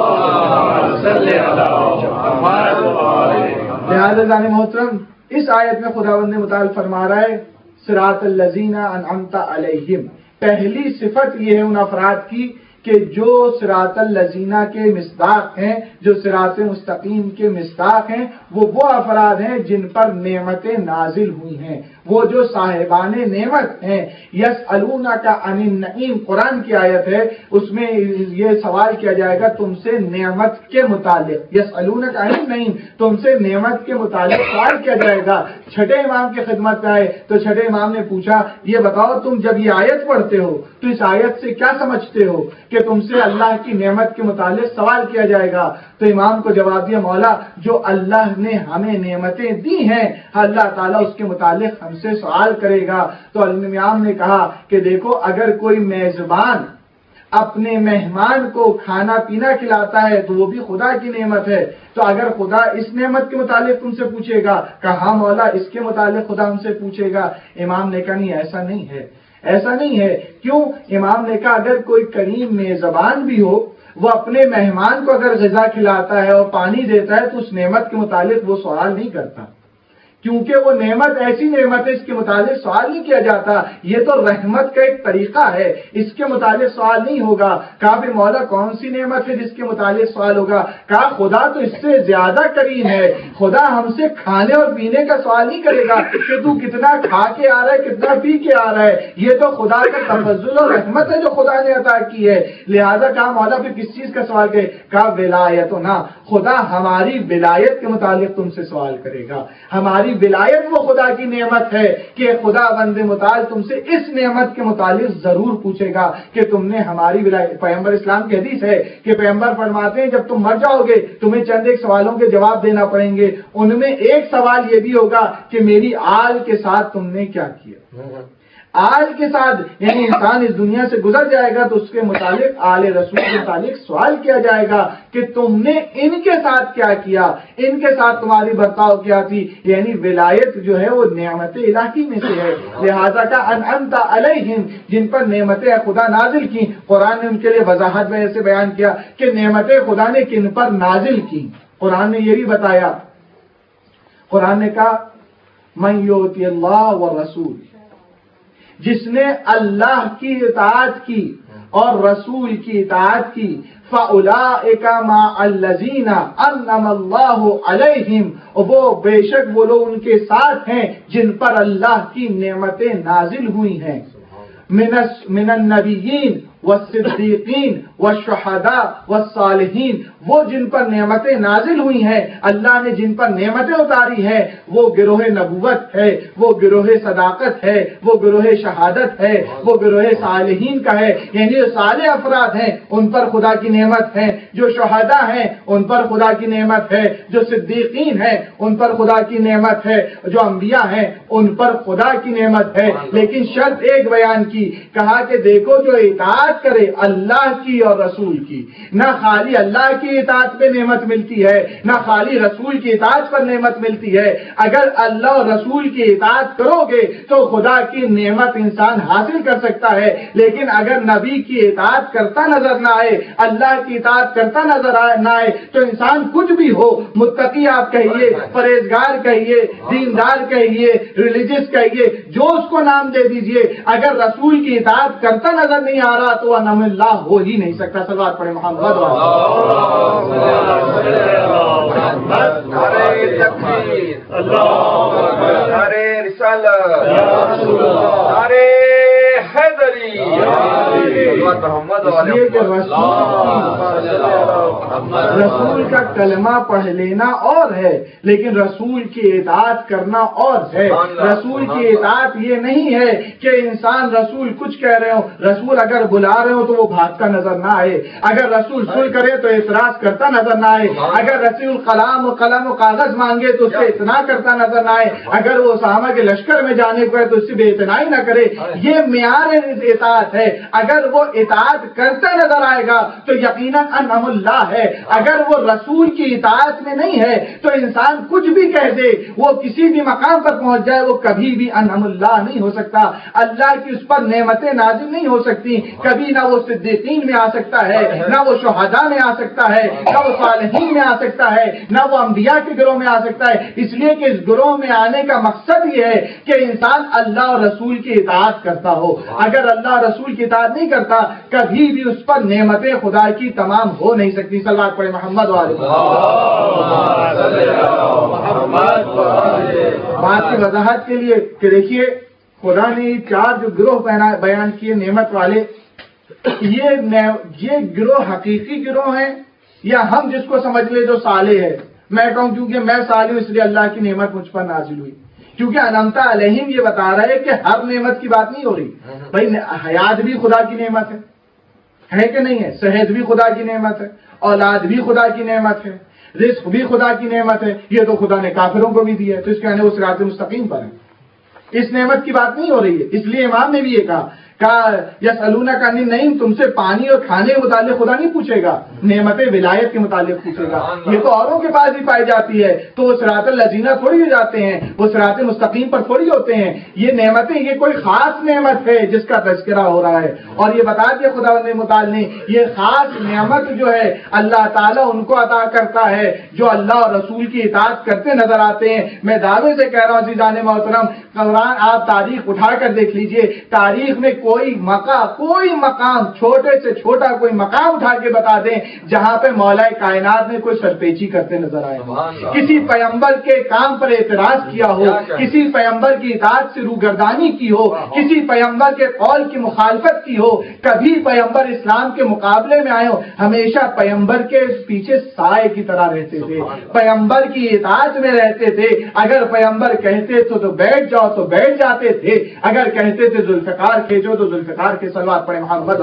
لہذا جان محترم اس آیت میں خداوند متعال فرما رہا ہے صراط الذین انعمت علیہم. پہلی صفت یہ ہے ان افراد کی کہ جو صراط الذین کے مصداق ہیں، جو صراط مستقیم کے مصداق ہیں، وہ وہ افراد ہیں جن پر نعمتیں نازل ہوئی ہیں، وہ جو صاحبان نعمت ہیں. یسألونک عن النعیم قرآن کی آیت ہے، اس میں یہ سوال کیا جائے گا تم سے نعمت کے متعلق. یسألونک عن النعیم، تم سے نعمت کے متعلق سوال کیا جائے گا. چھٹے امام کی خدمت میں آئے تو چھٹے امام نے پوچھا یہ بتاؤ تم جب یہ آیت پڑھتے ہو تو اس آیت سے کیا سمجھتے ہو کہ تم سے اللہ کی نعمت کے متعلق سوال کیا جائے گا؟ تو امام کو جواب دیا مولا جو اللہ نے ہمیں نعمتیں دی ہیں اللہ تعالیٰ اس کے متعلق ہم سے سوال کرے گا. تو امام نے کہا کہ دیکھو اگر کوئی میزبان اپنے مہمان کو کھانا پینا کھلاتا ہے تو وہ بھی خدا کی نعمت ہے. تو اگر خدا اس نعمت کے متعلق تم سے پوچھے گا کہا مولا اس کے متعلق خدا ہم سے پوچھے گا. امام نے کہا نہیں ایسا نہیں ہے، ایسا نہیں ہے. کیوں؟ امام نے کہا اگر کوئی کریم میزبان بھی ہو وہ اپنے مہمان کو اگر غذا کھلاتا ہے اور پانی دیتا ہے تو اس نعمت کے متعلق وہ سوال نہیں کرتا، کیونکہ وہ نعمت ایسی نعمت ہے اس کے متعلق سوال نہیں کیا جاتا. یہ تو رحمت کا ایک طریقہ ہے، اس کے متعلق سوال نہیں ہوگا. کہا بھی مولا کون سی نعمت ہے جس کے متعلق سوال ہوگا؟ کہا خدا تو اس سے زیادہ کریم ہے. خدا ہم سے کھانے اور پینے کا سوال نہیں کرے گا کہ تو کتنا کھا کے آ رہا ہے کتنا پی کے آ رہا ہے. یہ تو خدا کا تفضل اور رحمت ہے جو خدا نے عطا کی ہے. لہذا کہا مولا پھر کس چیز کا سوال کرے؟ کہا ولایت نہ، خدا ہماری ولایت کے متعلق تم سے سوال کرے گا. ہماری ولایت وہ خدا کی نعمت ہے کہ خدا بند متعال تم سے اس نعمت کے متعلق ضرور پوچھے گا کہ تم نے ہماری ولایت. پیغمبر اسلام کی حدیث ہے کہ پیغمبر فرماتے ہیں جب تم مر جاؤ گے تمہیں چند ایک سوالوں کے جواب دینا پڑیں گے. ان میں ایک سوال یہ بھی ہوگا کہ میری آل کے ساتھ تم نے کیا کیا. آل کے ساتھ یعنی انسان اس دنیا سے گزر جائے گا تو اس کے متعلق آل رسول کے متعلق سوال کیا جائے گا کہ تم نے ان کے ساتھ کیا کیا، ان کے ساتھ تمہاری برتاؤ کیا تھی. یعنی ولایت جو ہے وہ نعمت الہی میں سے ہے. لہذا کا انعمت علیہم جن پر نعمتیں خدا نازل کی. قرآن نے ان کے لیے وضاحت میں ایسے بیان کیا کہ نعمتیں خدا نے کن پر نازل کی. قرآن نے یہ بھی بتایا، قرآن نے کہا من یؤتی اللہ والرسول، جس نے اللہ کی اطاعت کی اور رسول کی اطاعت کی فَأُولَٰئِكَ مَعَ الَّذِينَ أَنْعَمَ اللَّهُ عَلَيْهِمْ، وہ بے شک وہ لوگ ان کے ساتھ ہیں جن پر اللہ کی نعمتیں نازل ہوئی ہیں. من النبیین، والصدیقین والشہداء والصالحین، وہ جن پر نعمتیں نازل ہوئی ہیں، اللہ نے جن پر نعمتیں اتاری ہیں، وہ گروہ نبوت ہے، وہ گروہ صداقت ہے، وہ گروہ شہادت ہے، وہ گروہ صالحین کا ہے، یعنی جو صالح افراد ہیں ان پر خدا کی نعمت ہے، جو شہداء ہیں ان پر خدا کی نعمت ہے، جو صدیقین ہیں ان پر خدا کی نعمت ہے، جو انبیاء ہیں ان پر خدا کی نعمت ہے۔ لیکن شرط ایک بیان کی، کہا کہ دیکھو جو اطاعت کرے اللہ کی اور رسول کی، نہ خالی اللہ کی اطاعت پہ نعمت ملتی ہے، نہ خالی رسول کی اطاعت پر نعمت ملتی ہے۔ اگر اللہ اور رسول کی اطاعت کرو گے تو خدا کی نعمت انسان حاصل کر سکتا ہے، لیکن اگر نبی کی اطاعت کرتا نظر نہ آئے، اللہ کی اطاعت کرتا نظر نہ آئے تو انسان کچھ بھی ہو، متقی آپ کہیے، پرہیزگار کہیے، دیندار کہیے، ریلیجس کہیے، جو اس کو نام دے دیجئے، اگر رسول کی اطاعت کرتا نظر نہیں آ رہا تو انعم اللہ ہو ہی نہیں سکتا۔ صلوات پڑھیں محمد رسول کا کلمہ پڑھ لینا اور ہے، لیکن رسول کی اطاعت کرنا اور ہے۔ رسول کی اطاعت یہ نہیں ہے کہ انسان رسول کچھ کہہ رہے ہو، رسول اگر بلا رہے ہو تو وہ بھاگتا نظر نہ آئے، اگر رسول سن کرے تو اعتراض کرتا نظر نہ آئے، اگر رسول قلم و قلم و کاغذ مانگے تو اس سے اتنا کرتا نظر نہ آئے، اگر وہ اسامہ کے لشکر میں جانے کو ہے تو اس سے بے اتنائی نہ کرے۔ یہ معیار اطاعت ہے۔ اگر وہ اطاعت کرتا نظر آئے گا تو یقیناً انعم اللہ ہے، اگر وہ رسول کی اطاعت میں نہیں ہے تو انسان کچھ بھی کہہ دے، وہ کسی بھی مقام پر پہنچ جائے، وہ کبھی بھی انعم اللہ نہیں ہو سکتا۔ اللہ کی اس پر نعمتیں نازل نہیں ہو سکتی، کبھی نہ وہ صدیقین میں آ سکتا ہے، نہ وہ شہداء میں آ سکتا ہے، نہ وہ صالحین میں آ سکتا ہے، نہ وہ انبیاء کے گروہ میں آ سکتا ہے، اس لیے کہ اس گروہ میں آنے کا مقصد یہ ہے کہ انسان اللہ اور رسول کی اطاعت کرتا ہو۔ اگر اللہ اور رسول کی اطاعت نہیں کرتا کبھی بھی اس پر نعمتیں خدا کی تمام ہو نہیں سکتی۔ صلوات پڑھیں محمد والے بات کی وضاحت کے لیے کہ دیکھیے خدا نے یہ چار جو گروہ بیان کیے نعمت والے، یہ یہ گروہ حقیقی گروہ ہیں یا ہم جس کو سمجھ لے جو صالح ہے؟ میں کہوں کیونکہ میں صالح ہوں اس لیے اللہ کی نعمت مجھ پر نازل ہوئی، کیونکہ انعمتا علیہم یہ بتا رہا ہے کہ ہر نعمت کی بات نہیں ہو رہی بھائی، حیات بھی خدا کی نعمت ہے، ہے کہ نہیں ہے؟ صحت بھی خدا کی نعمت ہے، اولاد بھی خدا کی نعمت ہے، رزق بھی خدا کی نعمت ہے، یہ تو خدا نے کافروں کو بھی دیا ہے، تو اس کہنے وہ صراط مستقیم پر ہے، اس نعمت کی بات نہیں ہو رہی ہے۔ اس لیے امام نے بھی یہ کہا یسألونک عن النعیم، تم سے پانی اور کھانے کے متعلق خدا نہیں پوچھے گا، نعمت ولایت کے متعلق پوچھے گا، یہ تو اوروں کے پاس ہی پائی جاتی ہے، تو وہ صراط الذین تھوڑی ہو جاتے ہیں، وہ صراط مستقیم پر تھوڑی ہوتے ہیں۔ یہ نعمتیں یہ کوئی خاص نعمت ہے جس کا تذکرہ ہو رہا ہے، اور یہ بتا دیا خدا نے متعال نے یہ خاص نعمت جو ہے اللہ تعالیٰ ان کو عطا کرتا ہے جو اللہ اور رسول کی اطاعت کرتے نظر آتے ہیں۔ میں دعوے سے کہہ رہا ہوں عزیزان محترم، قرآن آپ تاریخ اٹھا کر دیکھ لیجئے، تاریخ میں کوئی مقام کوئی مقام چھوٹے سے چھوٹا کوئی مقام اٹھا کے بتا دیں جہاں پہ مولا کائنات نے کوئی سرپیچی کرتے نظر آئے، کسی پیغمبر کے کام پر اعتراض کیا ہو، کسی پیغمبر کی اطاعت سے روگردانی کی ہو، کسی پیغمبر کے قول کی مخالفت کی ہو، کبھی پیغمبر اسلام کے مقابلے میں آئے ہو، ہمیشہ پیغمبر کے پیچھے سائے کی طرح رہتے تھے، پیغمبر کی اطاعت میں رہتے تھے۔ اگر پیغمبر کہتے تو تو بیٹھ جاؤ تو بیٹھ جاتے تھے، اگر کہتے تھے ذوالفقار کھینچو تو ذوالفقار کے صلوات پڑھیں محمد۔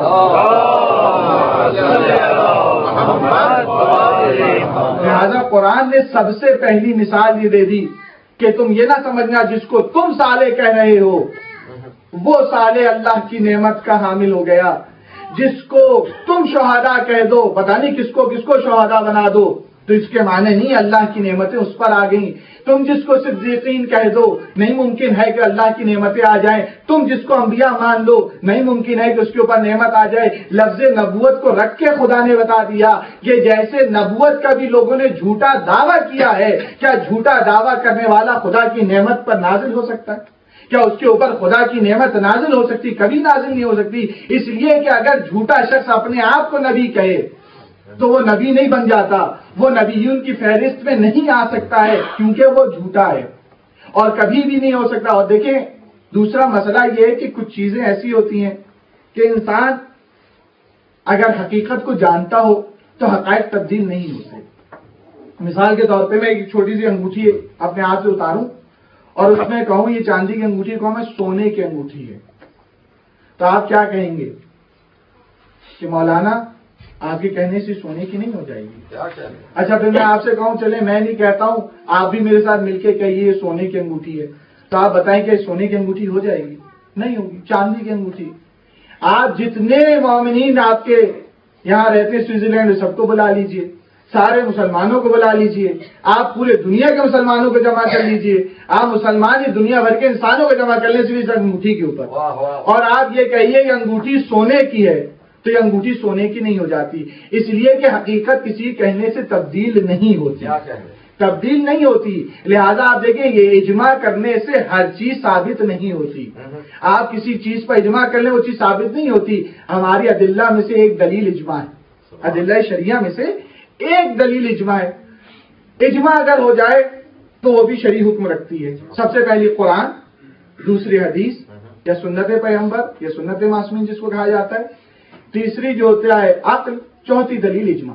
لہذا قرآن نے سب سے پہلی مثال یہ دے دی کہ تم یہ نہ سمجھنا جس کو تم صالح کہہ رہے ہو وہ صالح اللہ کی نعمت کا حامل ہو گیا، جس کو تم شہداء کہہ دو، پتہ نہیں کس کو کس کو شہداء بنا دو تو اس کے معنی نہیں اللہ کی نعمتیں اس پر آ گئیں۔ تم جس کو صدیقین کہہ دو، نہیں ممکن ہے کہ اللہ کی نعمتیں آ جائیں۔ تم جس کو انبیاء مان لو، نہیں ممکن ہے کہ اس کے اوپر نعمت آ جائے۔ لفظ نبوت کو رکھ کے خدا نے بتا دیا کہ جیسے نبوت کا بھی لوگوں نے جھوٹا دعویٰ کیا ہے، کیا جھوٹا دعویٰ کرنے والا خدا کی نعمت پر نازل ہو سکتا ہے؟ کیا اس کے اوپر خدا کی نعمت نازل ہو سکتی؟ کبھی نازل نہیں ہو سکتی، اس لیے کہ اگر جھوٹا شخص اپنے آپ کو نبی کہے تو وہ نبی نہیں بن جاتا، وہ نبیون کی فہرست میں نہیں آ سکتا ہے کیونکہ وہ جھوٹا ہے اور کبھی بھی نہیں ہو سکتا۔ اور دیکھیں دوسرا مسئلہ یہ ہے کہ کچھ چیزیں ایسی ہوتی ہیں کہ انسان اگر حقیقت کو جانتا ہو تو حقائق تبدیل نہیں ہوتے. مثال کے طور پہ میں ایک چھوٹی سی انگوٹھی اپنے ہاتھ سے اتاروں اور اس میں کہوں یہ چاندی کی انگوٹھی کہوں میں سونے کی انگوٹھی ہے، تو آپ کیا کہیں گے کہ مولانا آپ کے کہنے سے سونے کی نہیں ہو جائے گی؟ اچھا پھر میں آپ سے کہوں چلے میں نہیں کہتا ہوں، آپ بھی میرے ساتھ مل کے کہیے یہ سونے کی انگوٹھی ہے، تو آپ بتائیں کہ سونے کی انگوٹھی ہو جائے گی؟ نہیں ہوگی، چاندی کی انگوٹھی. آپ جتنے مومنین آپ کے یہاں رہتے ہیں سوئٹزرلینڈ سب کو بلا لیجئے، سارے مسلمانوں کو بلا لیجئے، آپ پورے دنیا کے مسلمانوں کو جمع کر لیجئے، آپ مسلمان ہی دنیا بھر کے انسانوں کو جمع کر لیں صرف اس انگوٹھی کے اوپر، اور آپ یہ کہیے کہ انگوٹھی سونے کی ہے، تو یہ انگوٹھی سونے کی نہیں ہو جاتی. اس لیے کہ حقیقت کسی کہنے سے تبدیل نہیں ہوتی، تبدیل نہیں ہوتی. لہذا آپ دیکھیں یہ اجماع کرنے سے ہر چیز ثابت نہیں ہوتی. آپ کسی چیز پر اجماع کر لیں وہ چیز ثابت نہیں ہوتی. ہماری ادلہ میں سے ایک دلیل اجماع ہے، ادلہ شریعہ میں سے ایک دلیل اجماع ہے. اجماع اگر ہو جائے تو وہ بھی شرعی حکم رکھتی ہے. سب سے پہلی قرآن، دوسری حدیث یا سنت پیغمبر یا سنت معصومین جس کو کہا جاتا ہے، تیسری جو ہوتا ہے عقل، چوتھی دلیل اجماع.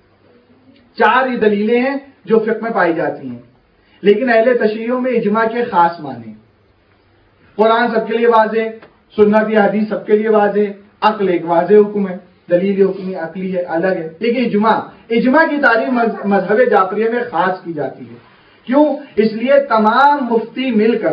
چار ہی دلیلیں ہیں جو فقہ میں پائی جاتی ہیں. لیکن اہل تشریعوں میں اجماع کے خاص معنی. قرآن سب کے لیے واضح، سنت یا حدیث سب کے لیے واضح، عقل ایک واضح حکم ہے، دلیل حکمی عقلی ہے الگ ہے. لیکن اجماع اجماع کی تعریف مذہب جعفریہ میں خاص کی جاتی ہے. کیوں؟ اس لیے تمام مفتی مل کر،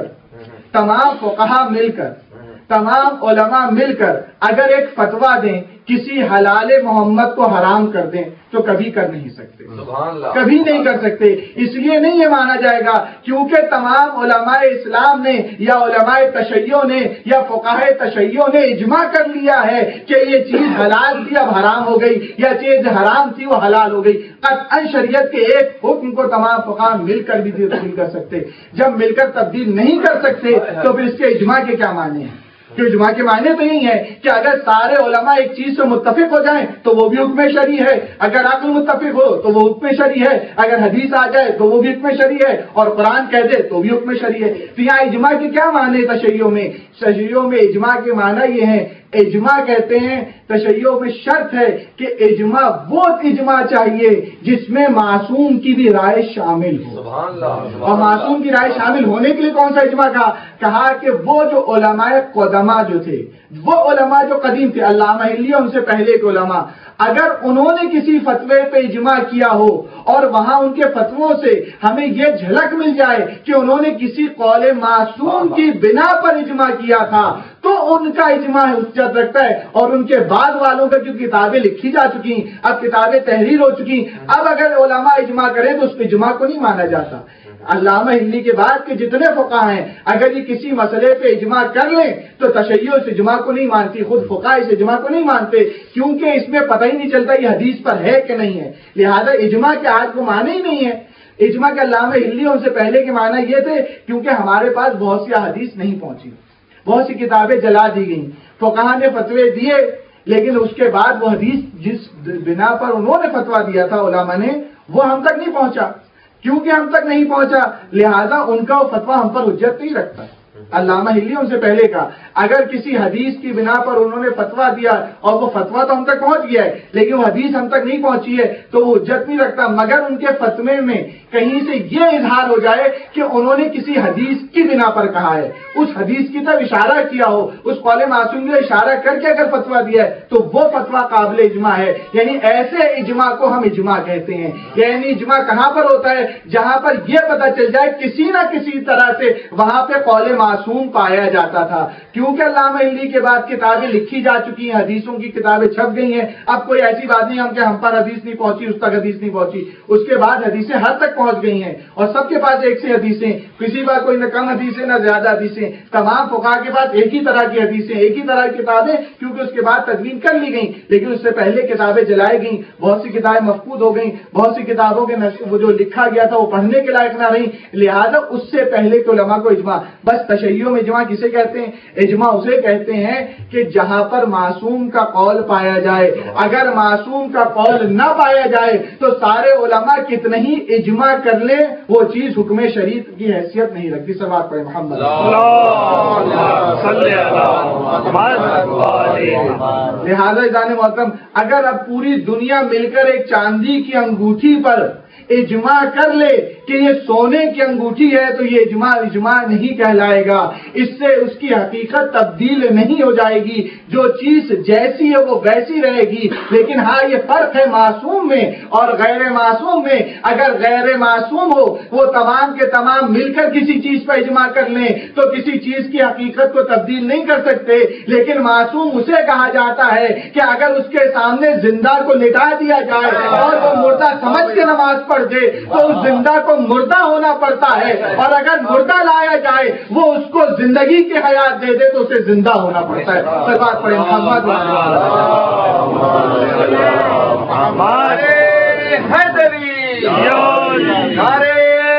تمام فقہا مل کر، تمام علماء مل کر اگر ایک فتویٰ دیں کسی حلال محمد کو حرام کر دیں تو کبھی کر نہیں سکتے، کبھی نہیں کر سکتے. اس لیے نہیں یہ مانا جائے گا کیونکہ تمام علماء اسلام نے یا علماء تشیع نے یا فقہاء تشیع نے اجماع کر لیا ہے کہ یہ چیز حلال تھی اب حرام ہو گئی، یا چیز حرام تھی وہ حلال ہو گئی. قطعاً شریعت کے ایک حکم کو تمام فقہاء مل کر بھی تبدیل کر سکتے. جب مل کر تبدیل نہیں کر سکتے تو پھر اس کے اجماع کے کیا معنی ہیں؟ کہ اجماع کے معنی تو یہی ہے کہ اگر سارے علماء ایک چیز سے متفق ہو جائیں تو وہ بھی حکم شرعی ہے، اگر عقل متفق ہو تو وہ حکم شرعی ہے، اگر حدیث آ جائے تو وہ بھی حکم شرعی ہے، اور قرآن کہہ دے تو بھی حکم شرعی ہے. تو یہاں اجماع کے کیا معنی تشیعوں میں؟ تشیعوں میں اجماع کے معنی یہ ہیں، اجماع کہتے ہیں تشیعوں میں شرط ہے کہ اجماع وہ اجماع چاہیے جس میں معصوم کی بھی رائے شامل ہو. سبحان اللہ. اور معصوم کی رائے شامل ہونے کے لیے کون سا اجماع کہا؟ کہا کہ وہ جو علماء قدما جو تھے، وہ علماء جو قدیم تھے، علامہ ہلی ان سے پہلے کے علماء، اگر انہوں نے کسی فتوے پہ اجماع کیا ہو اور وہاں ان کے فتووں سے ہمیں یہ جھلک مل جائے کہ انہوں نے کسی قول معصوم کی بنا پر اجماع کیا تھا تو ان کا اجماع حجت رکھتا ہے. اور ان کے بعد والوں کا جو کتابیں لکھی جا چکی ہیں، اب کتابیں تحریر ہو چکی، اب اگر علماء اجماع کریں تو اس اجماع کو نہیں مانا جاتا. علامہ ہلی کے بعد کے جتنے فقہاء ہیں اگر یہ کسی مسئلے پہ اجماع کر لیں تو تشیع اس اجماع کو نہیں مانتی، خود فقہاء اس اجماع کو نہیں مانتے، کیونکہ اس میں پتہ ہی نہیں چلتا یہ حدیث پر ہے کہ نہیں ہے. لہذا اجماع کے آج کو معنی ہی نہیں ہے. اجماع کے علامہ ہلی ان سے پہلے کے معنی یہ تھے کیونکہ ہمارے پاس بہت سی حدیث نہیں پہنچی، بہت سی کتابیں جلا دی گئیں، فقہاء نے فتوے دیے لیکن اس کے بعد وہ حدیث جس بنا پر انہوں نے فتویٰ دیا تھا علماء نے وہ ہم تک نہیں پہنچا. کیونکہ ہم تک نہیں پہنچا لہذا ان کا وہ فتویٰ ہم پر حجت نہیں رکھتا. علامہ ہلی ان سے پہلے کا اگر کسی حدیث کی بنا پر انہوں نے فتویٰ دیا اور وہ فتویٰ تو ہم تک پہنچ گیا ہے لیکن وہ حدیث ہم تک نہیں پہنچی ہے تو وہ حجت نہیں رکھتا، مگر ان کے فتوے میں کہیں سے یہ اظہار ہو جائے کہ انہوں نے کسی حدیث کی بنا پر کہا ہے، اس حدیث کی طرف اشارہ کیا ہو، اس قول معصوم نے اشارہ کر کے اگر فتویٰ دیا ہے تو وہ فتویٰ قابل اجماع ہے. یعنی ایسے اجماع کو ہم اجماع کہتے ہیں. یعنی اجماع کہاں پر ہوتا ہے؟ جہاں پر یہ پتہ چل جائے کسی نہ کسی طرح سے وہاں پہ قول معصوم پایا جاتا تھا. کیونکہ علامہ ہلی کے بعد کتابیں لکھی جا چکی ہیں، حدیثوں کی کتابیں چھپ گئی ہیں، اب کوئی ایسی بات نہیں ہم کہ ہم پر حدیث نہیں پہنچی، اس تک حدیث نہیں پہنچی. اس کے بعد حدیثیں ہر تک پہنچ گئی ہیں اور سب کے پاس ایک سے حدیثیں، کسی بار کوئی نہ کم حدیثیں نہ زیادہ حدیثیں، تمام فقہاء کے پاس ایک ہی طرح کی حدیثیں، ایک ہی طرح کی کتابیں، کیونکہ اس کے بعد تدوین کر لی گئیں لیکن اس سے پہلے کتابیں جلائی گئیں، بہت سی کتابیں مفقود ہو گئیں، بہت سی کتابوں کے وہ جو لکھا گیا تھا وہ پڑھنے کے لائق نہ رہی. لہذا اس سے پہلے کے علماء کو اجماع. بس شیعوں میں اجماع کسے کہتے ہیں؟ اجماع اسے کہتے ہیں کہ جہاں پر معصوم کا قول پایا جائے، اگر معصوم کا قول نہ پایا جائے تو سارے علماء کتنے ہی اجماع کر لیں وہ چیز حکم شریعت کی حیثیت نہیں رکھتی. صلوات پڑھیں محمد. لہٰذا عزیزان محترم، اگر اب پوری دنیا مل کر ایک چاندی کی انگوٹھی پر اجماع کر لے کہ یہ سونے کی انگوٹھی ہے تو یہ اجماع اجماع نہیں کہلائے گا، اس سے اس کی حقیقت تبدیل نہیں ہو جائے گی، جو چیز جیسی ہے وہ ویسی رہے گی. لیکن ہاں یہ فرق ہے معصوم میں اور غیر معصوم میں. اگر غیر معصوم ہو وہ تمام کے تمام مل کر کسی چیز پر اجماع کر لیں تو کسی چیز کی حقیقت کو تبدیل نہیں کر سکتے. لیکن معصوم اسے کہا جاتا ہے کہ اگر اس کے سامنے زندہ کو لٹا دیا جائے اور وہ مردہ سمجھ کے نماز پڑھ دے تو اس زندہ کو مردہ ہونا پڑتا ہے، اور اگر مردہ لایا جائے وہ اس کو زندگی کی حیات دے دے تو اسے زندہ ہونا پڑتا ہے. صلوات پڑھیں محمد. ہمارے حیدری ہمارے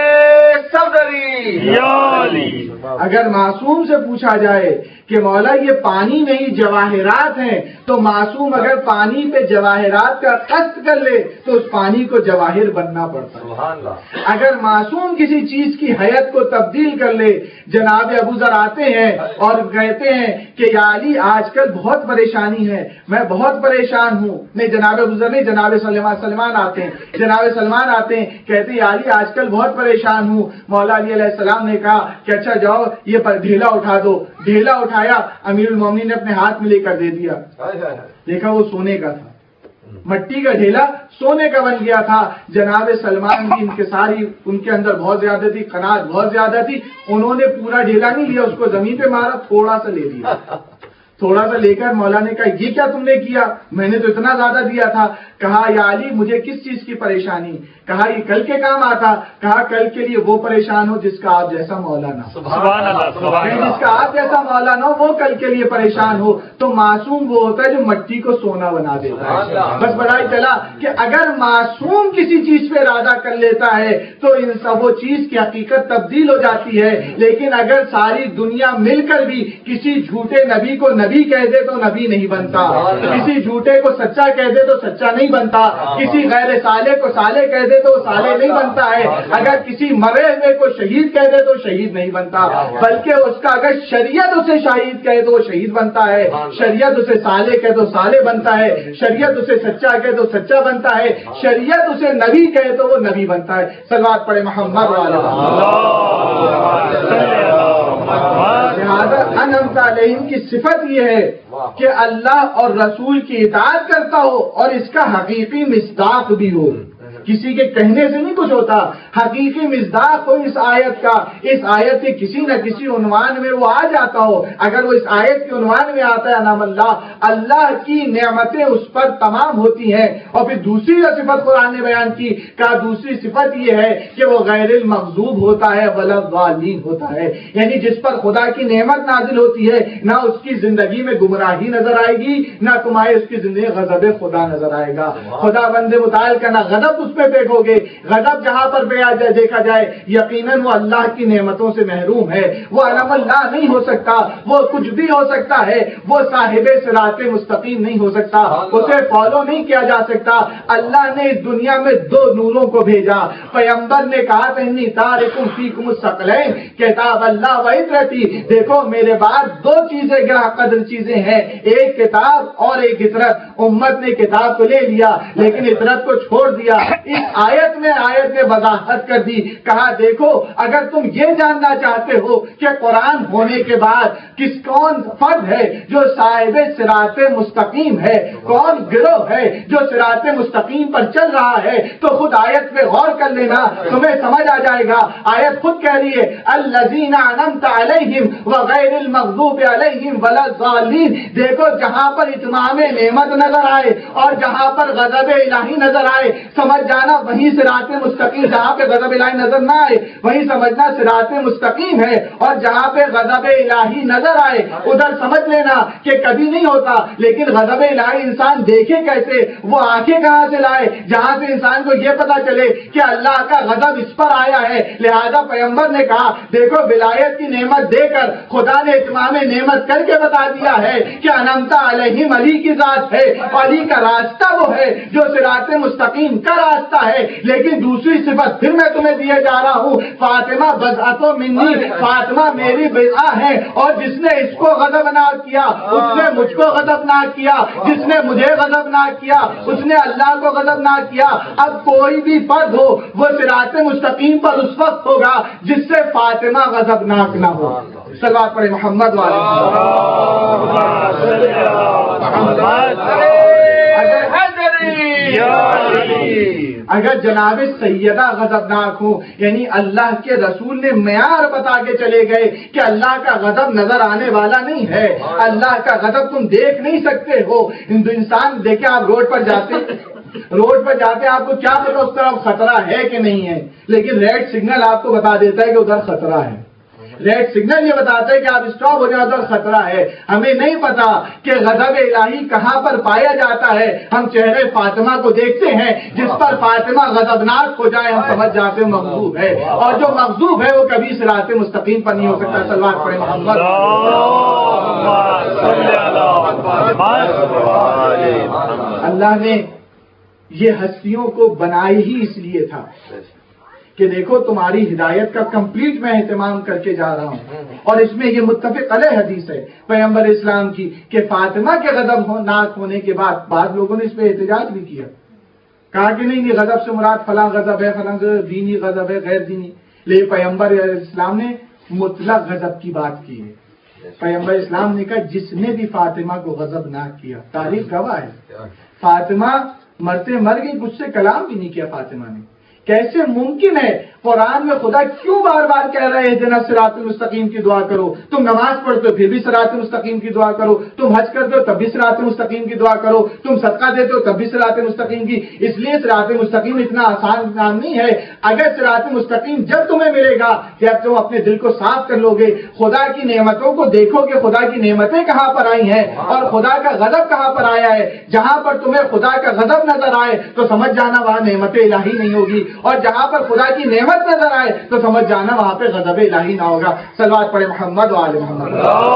صدری. اگر معصوم سے پوچھا جائے کہ مولا یہ پانی نہیں جواہرات ہیں تو معصوم اگر پانی پہ جواہرات کا قصد کر لے تو اس پانی کو جواہر بننا پڑتا ہے. اگر معصوم کسی چیز کی حیت کو تبدیل کر لے، جناب ابو ذر آتے ہیں اور کہتے ہیں کہ یا علی آج کل بہت پریشانی ہے، میں بہت پریشان ہوں. نہیں جناب ابو ذر نہیں، جناب سلمان سلمان آتے ہیں جناب سلمان آتے ہیں کہتے ہیں یا علی آج کل بہت پریشان ہوں. مولا علی علیہ السلام نے کہا کہ اچھا جاؤ یہ ڈھیلا اٹھا دو. ڈھیلا اٹھایا، امیر المومنین نے اپنے ہاتھ میں لے کر دے دیا. دیکھا وہ سونے کا تھا، مٹی کا ڈھیلا سونے کا بن گیا تھا. جناب سلمان کی انکساری ان کے اندر بہت زیادہ تھی، قناعت بہت زیادہ تھی. انہوں نے پورا ڈھیلا نہیں لیا، اس کو زمین پہ مارا، تھوڑا سا لے لیا. تھوڑا سا لے کر مولا نے کہا یہ کیا تم نے کیا، میں نے تو اتنا زیادہ دیا تھا. کہا یا علی مجھے کس چیز کی پریشانی؟ کہا یہ کل کے کام آتا. کہا کل کے لیے وہ پریشان ہو جس کا آپ جیسا مولا نہ ہو. جس کا آپ جیسا مولا نہ ہو وہ کل کے لیے پریشان ہو. تو معصوم وہ ہوتا ہے جو مٹی کو سونا بنا دیتا ہے. بس بڑا ہی چلا کہ اگر معصوم کسی چیز پہ ارادہ کر لیتا ہے تو ان سب وہ چیز کی حقیقت تبدیل ہو جاتی ہے. لیکن اگر ساری دنیا مل کر بھی کسی جھوٹے نبی کو نبی کہہ دے تو نبی نہیں بنتا، کسی جھوٹے کو سچا کہہ دے تو سچا نہیں بنتا، کسی غیر صالح کو صالح کہہ دے تو صالح نہیں بنتا ہے، اگر کسی مرے ہوئے کو شہید کہہ دے تو شہید نہیں بنتا، بلکہ اس کا اگر شریعت اسے شہید کہے تو وہ شہید بنتا ہے، شریعت اسے صالح کہے تو صالح بنتا ہے، شریعت اسے سچا کہے تو سچا بنتا ہے، شریعت اسے نبی کہے تو وہ نبی بنتا ہے. صلوات پڑھے محمد والا. لہذا انعمت علیہم کی صفت یہ ہے کہ اللہ اور رسول کی اطاعت کرتا ہو اور اس کا حقیقی مصداق بھی ہو. کسی کے کہنے سے نہیں کچھ ہوتا، حقیقی مصداق ہو اس آیت کا. اس آیت کے کسی نہ کسی عنوان میں وہ آ جاتا ہو. اگر وہ اس آیت کے عنوان میں آتا ہے نام اللہ، اللہ کی نعمتیں اس پر تمام ہوتی ہیں. اور پھر دوسری جو صفت قرآن نے بیان کی، کا دوسری صفت یہ ہے کہ وہ غیر المغضوب ہوتا ہے ولا الضالین ہوتا ہے. یعنی جس پر خدا کی نعمت نازل ہوتی ہے نہ اس کی زندگی میں گمراہی نظر آئے گی، نہ تمہارے اس کی زندگی غضب خدا نظر آئے گا. خدا بند متعال کا نہ غضب اس پہ دیکھو گے. غضب جہاں پر دیکھا جائے یقیناً وہ اللہ کی نعمتوں سے محروم ہے، وہ علم اللہ نہیں ہو سکتا، وہ کچھ بھی ہو سکتا ہے، وہ صاحب صراط مستقیم نہیں ہو سکتا، اسے فالو نہیں کیا جا سکتا. اللہ نے اس دنیا میں دو نوروں کو بھیجا. پیغمبر نے کہا انی تارکم فیکم الثقلین، کتاب اللہ و عطرتی. دیکھو میرے بعد دو چیزیں گراں قدر چیزیں ہیں، ایک کتاب اور ایک عطرت. امت نے کتاب کو لے لیا لیکن عطرت کو چھوڑ دیا. اس آیت میں آیت نے وضاحت کر دی، کہا دیکھو اگر تم یہ جاننا چاہتے ہو کہ قرآن ہونے کے بعد کس کون فرد ہے جو صاحب صراط مستقیم ہے، کون گروہ ہے جو صراط مستقیم پر چل رہا ہے، تو خود آیت پہ غور کر لینا، تمہیں سمجھ آ جائے گا. آیت خود کہہ رہی ہے الذین انعمت علیہم وغیر المغضوب علیہم ولا الضالین. دیکھو جہاں پر اتمام نعمت نظر آئے اور جہاں پر غضب الہی نظر آئے، سمجھ جانا وہیں صراط مستقیم، جہاں پہ غضب الہی نظر نہ آئے وہیں سمجھنا صراط مستقیم ہے، اور جہاں پہ غضب الہی نظر آئے ادھر سمجھ لینا کہ کبھی نہیں ہوتا۔ لیکن غضب الہی انسان دیکھے کیسے، وہ آنکھیں کہاں سے لائے جہاں سے انسان کو یہ پتا چلے کہ اللہ کا غضب اس پر آیا ہے۔ لہذا پیغمبر نے کہا دیکھو ولایت کی نعمت دے کر خدا نے اتمام نعمت کر کے بتا دیا ہے کہ انعمت علیہم علی کی ذات ہے، علی کا راستہ وہ ہے جو صراط مستقیم کا راستہ ہے۔ لیکن دوسری صفت پھر میں تمہیں دیے جا رہا ہوں، فاطمہ بضعۃ منی، فاطمہ میری بضع ہے، اور جس نے اس کو غضبناک کیا اس نے مجھ کو غضبناک کیا، جس نے مجھے غضبناک کیا اس نے اللہ کو غضبناک کیا۔ اب کوئی بھی فرد ہو وہ صراط مستقیم پر اس وقت ہوگا جس سے فاطمہ غضبناک نہ ہو۔ صلوات پڑھیں محمد والے اگر جناب سیدہ غضبناک ہو، یعنی اللہ کے رسول نے معیار بتا کے چلے گئے کہ اللہ کا غضب نظر آنے والا نہیں ہے، اللہ کا غضب تم دیکھ نہیں سکتے ہو۔ انسان دیکھیں آپ روڈ پر جاتے روڈ پر جاتے آپ کو کیا پتا اس طرف خطرہ ہے کہ نہیں ہے، لیکن ریڈ سگنل آپ کو بتا دیتا ہے کہ ادھر خطرہ ہے، ریڈ سگنل یہ بتاتا ہے کہ آپ اسٹاپ ہو جائیں ادھر خطرہ ہے۔ ہمیں نہیں پتا کہ غضب الہی کہاں پر پایا جاتا ہے، ہم چہرے فاطمہ کو دیکھتے ہیں جس پر فاطمہ غضبناک ہو جائے ہم سمجھ جاتے ہیں مغضوب ہے، اور جو مغضوب ہے وہ کبھی صراط مستقیم پر نہیں ہو سکتا۔ صلوات پڑھیں محمد۔ اللہ نے یہ ہستیوں کو بنائی ہی اس لیے تھا کہ دیکھو تمہاری ہدایت کا کمپلیٹ میں اہتمام کر کے جا رہا ہوں، اور اس میں یہ متفق علیہ حدیث ہے پیغمبر اسلام کی کہ فاطمہ کے غضب ناک ہونے کے بعد بعض لوگوں نے اس پہ احتجاج بھی کیا، کہا کہ نہیں نہیں غضب سے مراد فلاں غضب ہے، فلاں دینی غضب ہے غیر دینی، لیکن پیغمبر اسلام نے مطلق غضب کی بات کی ہے۔ پیغمبر اسلام نے کہا جس نے بھی فاطمہ کو غضب ناک کیا، تاریخ گواہ ہے، فاطمہ مرتے مر گئی، کچھ سے کلام بھی نہیں کیا فاطمہ نے۔ کیسے ممکن ہے؟ قرآن میں خدا کیوں بار بار کہہ رہے ہیں اہدنا صراط المستقیم کی دعا کرو؟ تم نماز پڑھتے ہو پھر بھی صراط المستقیم کی دعا کرو، تم حج کرتے ہو تب بھی صراط المستقیم کی دعا کرو، تم صدقہ دیتے ہو تب بھی صراط المستقیم کی۔ اس لیے صراط مستقیم اتنا آسان نام نہیں ہے۔ اگر صراط مستقیم جب تمہیں ملے گا جب تم اپنے دل کو صاف کر لو گے، خدا کی نعمتوں کو دیکھو گے، خدا کی نعمتیں کہاں پر آئی ہیں اور خدا کا غضب کہاں پر آیا ہے، جہاں پر تمہیں خدا کا غضب نظر آئے تو سمجھ جانا وہاں نعمت الہی نہیں ہوگی، اور جہاں پر خدا کی نعمت نظر آئے تو سمجھ جانا وہاں پہ غضب الہی نہ ہوگا۔ صلوات پڑھے محمد و آل محمد۔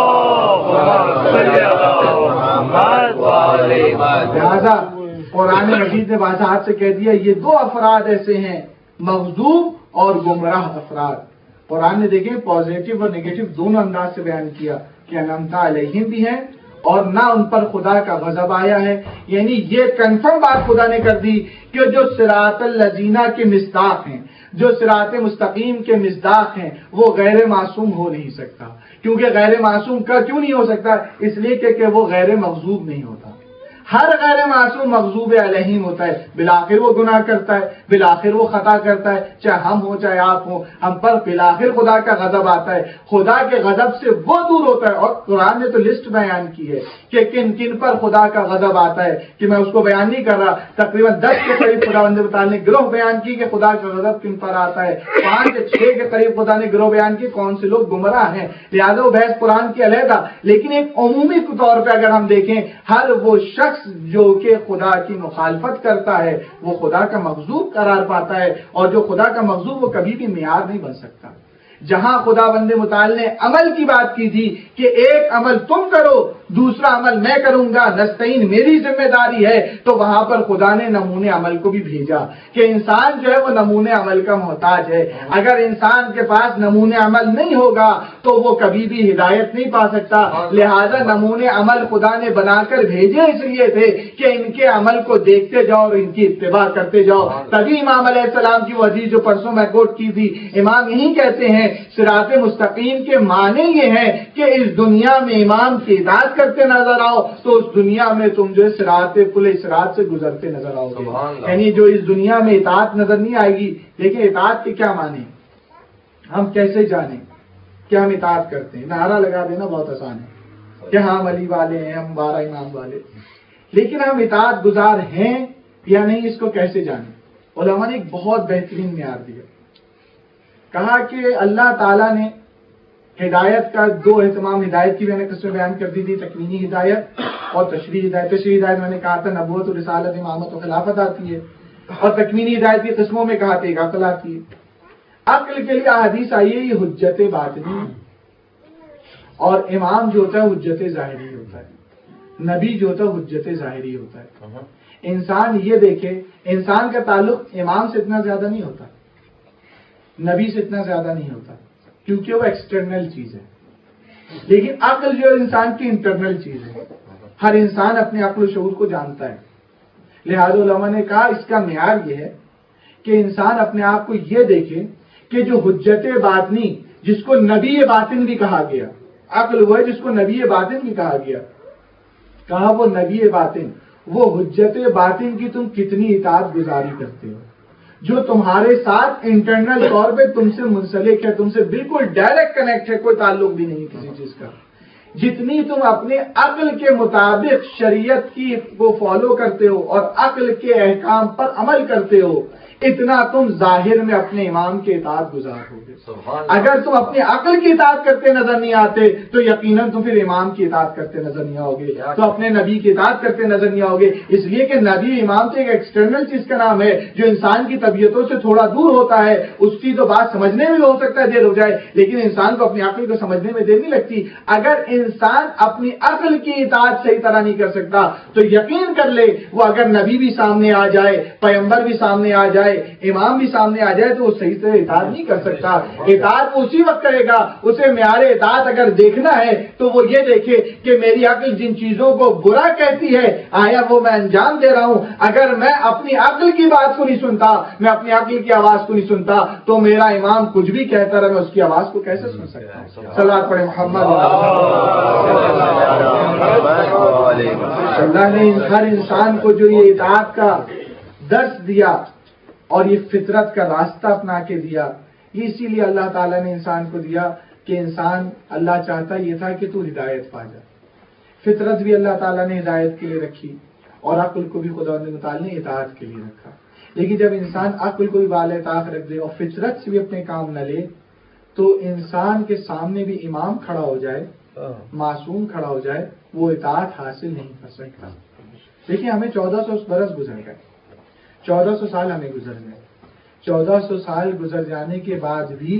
لہذا قرآن مجید نے وضاحت سے کہہ دیا یہ دو افراد ایسے ہیں، مغضوب اور گمراہ افراد۔ قرآن نے دیکھیں پازیٹو اور نیگیٹو دونوں انداز سے بیان کیا کہ انعمت علیہم بھی ہیں اور نہ ان پر خدا کا غضب آیا ہے، یعنی یہ کنفرم بات خدا نے کر دی کہ جو صراط الذین کے مصداق ہیں، جو صراط مستقیم کے مصداق ہیں، وہ غیر معصوم ہو نہیں سکتا۔ کیونکہ غیر معصوم کا کیوں نہیں ہو سکتا؟ اس لیے کہ وہ غیر مغضوب نہیں ہوتا۔ ہر غیر معصوم مغضوب علیہم ہوتا ہے، بالآخر وہ گناہ کرتا ہے، بالآخر وہ خطا کرتا ہے، چاہے ہم ہوں چاہے آپ ہوں، ہم پر بالآخر خدا کا غضب آتا ہے۔ خدا کے غضب سے وہ دور ہوتا ہے، اور قرآن نے تو لسٹ بیان کی ہے کہ کن کن پر خدا کا غضب آتا ہے، کہ میں اس کو بیان نہیں کر رہا، تقریباً دس کے قریب خدا بند تعالیٰ نے گروہ بیان کی کہ خدا کا غضب کن پر آتا ہے، پانچ یا چھ کے قریب خدا نے گروہ بیان کی کون سے لوگ گمراہ ہیں، لہٰذا وہ بحث قرآن کی علیحدہ۔ لیکن ایک عمومی طور پہ اگر ہم دیکھیں، ہر وہ شخص جو کہ خدا کی مخالفت کرتا ہے وہ خدا کا مغضوب قرار پاتا ہے، اور جو خدا کا مغضوب وہ کبھی بھی معیار نہیں بن سکتا۔ جہاں خدا بند متعال نے عمل کی بات کی تھی کہ ایک عمل تم کرو دوسرا عمل میں کروں گا، نستعین میری ذمہ داری ہے، تو وہاں پر خدا نے نمونے عمل کو بھی بھیجا کہ انسان جو ہے وہ نمونے عمل کا محتاج ہے۔ اگر انسان کے پاس نمونے عمل نہیں ہوگا تو وہ کبھی بھی ہدایت نہیں پا سکتا، لہذا نمونے عمل خدا نے بنا کر بھیجے اس لیے تھے کہ ان کے عمل کو دیکھتے جاؤ اور ان کی اتباع کرتے جاؤ۔ تبھی امام علیہ السلام کی وہ حدیث جو پرسوں میں کوٹ کی تھی، امام یہی کہتے ہیں صراط مستقیم کے معنی یہ ہے کہ اس دنیا میں امام کی اطاعت کرتے نظر آؤ تو اس دنیا میں تم جو صراط پل صراط سے گزرتے نظر آؤ گے، یعنی جو اس دنیا میں اطاعت نظر نہیں آئے گی۔ لیکن اطاعت کے کیا معنی، ہم کیسے جانیں کہ ہم اطاعت کرتے ہیں؟ نعرہ لگا دینا بہت آسان ہے کہ ہم علی والے ہیں، ہم بارہ امام والے، لیکن ہم اطاعت گزار ہیں یا نہیں اس کو کیسے جانیں؟ علماء نے ایک بہت بہترین معیار دیا. کہا کہ اللہ تعالیٰ نے ہدایت کا دو اہتمام، ہدایت کی میں نے قسمیں بیان کر دی تھی، تکوینی ہدایت اور تشریعی ہدایت. تشریعی ہدایت میں نے کہا تھا نبوت و رسالت، امامت و خلافت آتی ہے، اور تکوینی ہدایت کی قسموں میں کہا تھا ایک عقل آتی ہے. عقل کے لیے احادیث آئی ہے، یہ حجت باطنی ہے، اور امام جو ہوتا ہے حجت ظاہری ہوتا ہے، نبی جو ہوتا ہے حجت ظاہری ہوتا ہے. انسان یہ دیکھے، انسان کا تعلق امام سے اتنا زیادہ نہیں ہوتا، نبی سے اتنا زیادہ نہیں ہوتا، کیونکہ وہ ایکسٹرنل چیز ہے. لیکن عقل جو انسان کی انٹرنل چیز ہے، ہر انسان اپنے عقل و شعور کو جانتا ہے. لہذا علماء نے کہا اس کا معیار یہ ہے کہ انسان اپنے آپ کو یہ دیکھے کہ جو حجت باطنی، جس کو نبی باطن بھی کہا گیا، عقل وہ ہے جس کو نبی باطن بھی کہا گیا. کہا وہ نبی باطن، وہ حجت باطن کی تم کتنی اطاعت گزاری کرتے ہو، جو تمہارے ساتھ انٹرنل طور پہ تم سے منسلک ہے، تم سے بالکل ڈائریکٹ کنیکٹ ہے، کوئی تعلق بھی نہیں کسی چیز کا. جتنی تم اپنے عقل کے مطابق شریعت کی کو فالو کرتے ہو اور عقل کے احکام پر عمل کرتے ہو، اتنا تم ظاہر میں اپنے امام کے اطاعت گزار ہو گے. اگر تم اپنی عقل کی اطاعت کرتے نظر نہیں آتے تو یقیناً تم پھر امام کی اطاعت کرتے نظر نہیں آؤ گے، تو اپنے نبی کی اطاعت کرتے نظر نہیں آؤ گے. اس لیے کہ نبی امام تو ایک ایکسٹرنل چیز کا نام ہے جو انسان کی طبیعتوں سے تھوڑا دور ہوتا ہے. اس کی تو بات سمجھنے میں ہو سکتا ہے دیر ہو جائے، لیکن انسان کو اپنی عقل کو سمجھنے میں دیر نہیں لگتی. اگر انسان اپنی عقل کی اطاعت صحیح طرح نہیں کر سکتا تو یقین کر لے وہ اگر نبی بھی سامنے آ جائے، پیغمبر بھی سامنے آ جائے، امام بھی سامنے آ جائے تو وہ صحیح سے اطاعت نہیں کر سکتا. اطاعت وہ اسی وقت کرے گا، اسے معیار اطاعت اگر دیکھنا ہے تو وہ یہ دیکھے کہ میری عقل جن چیزوں کو برا کہتی ہے آیا وہ میں انجام دے رہا ہوں. اگر میں اپنی عقل کی بات کو نہیں سنتا، میں اپنی عقل کی آواز کو نہیں سنتا، تو میرا امام کچھ بھی کہتا رہا میں اس کی آواز کو کیسے سن سکتا ہوں. صلوات پڑھیں محمد. اللہ نے ہر انسان کو جو یہ اطاعت کا درس دیا اور یہ فطرت کا راستہ اپنا کے دیا، یہ اسی لیے اللہ تعالیٰ نے انسان کو دیا کہ انسان، اللہ چاہتا یہ تھا کہ تو ہدایت پا جا. فطرت بھی اللہ تعالیٰ نے ہدایت کے لیے رکھی اور عقل کو بھی خدا تعالیٰ نے اطاعت کے لیے رکھا. لیکن جب انسان عقل کو بھی بالا اطاعت رکھ دے اور فطرت سے بھی اپنے کام نہ لے تو انسان کے سامنے بھی امام کھڑا ہو جائے، معصوم کھڑا ہو جائے، وہ اطاعت حاصل نہیں کر سکتا. دیکھیں ہمیں چودہ سو برس گزر گئے، چودہ سو سال ہمیں گزر گئے. چودہ سو سال گزر جانے کے بعد بھی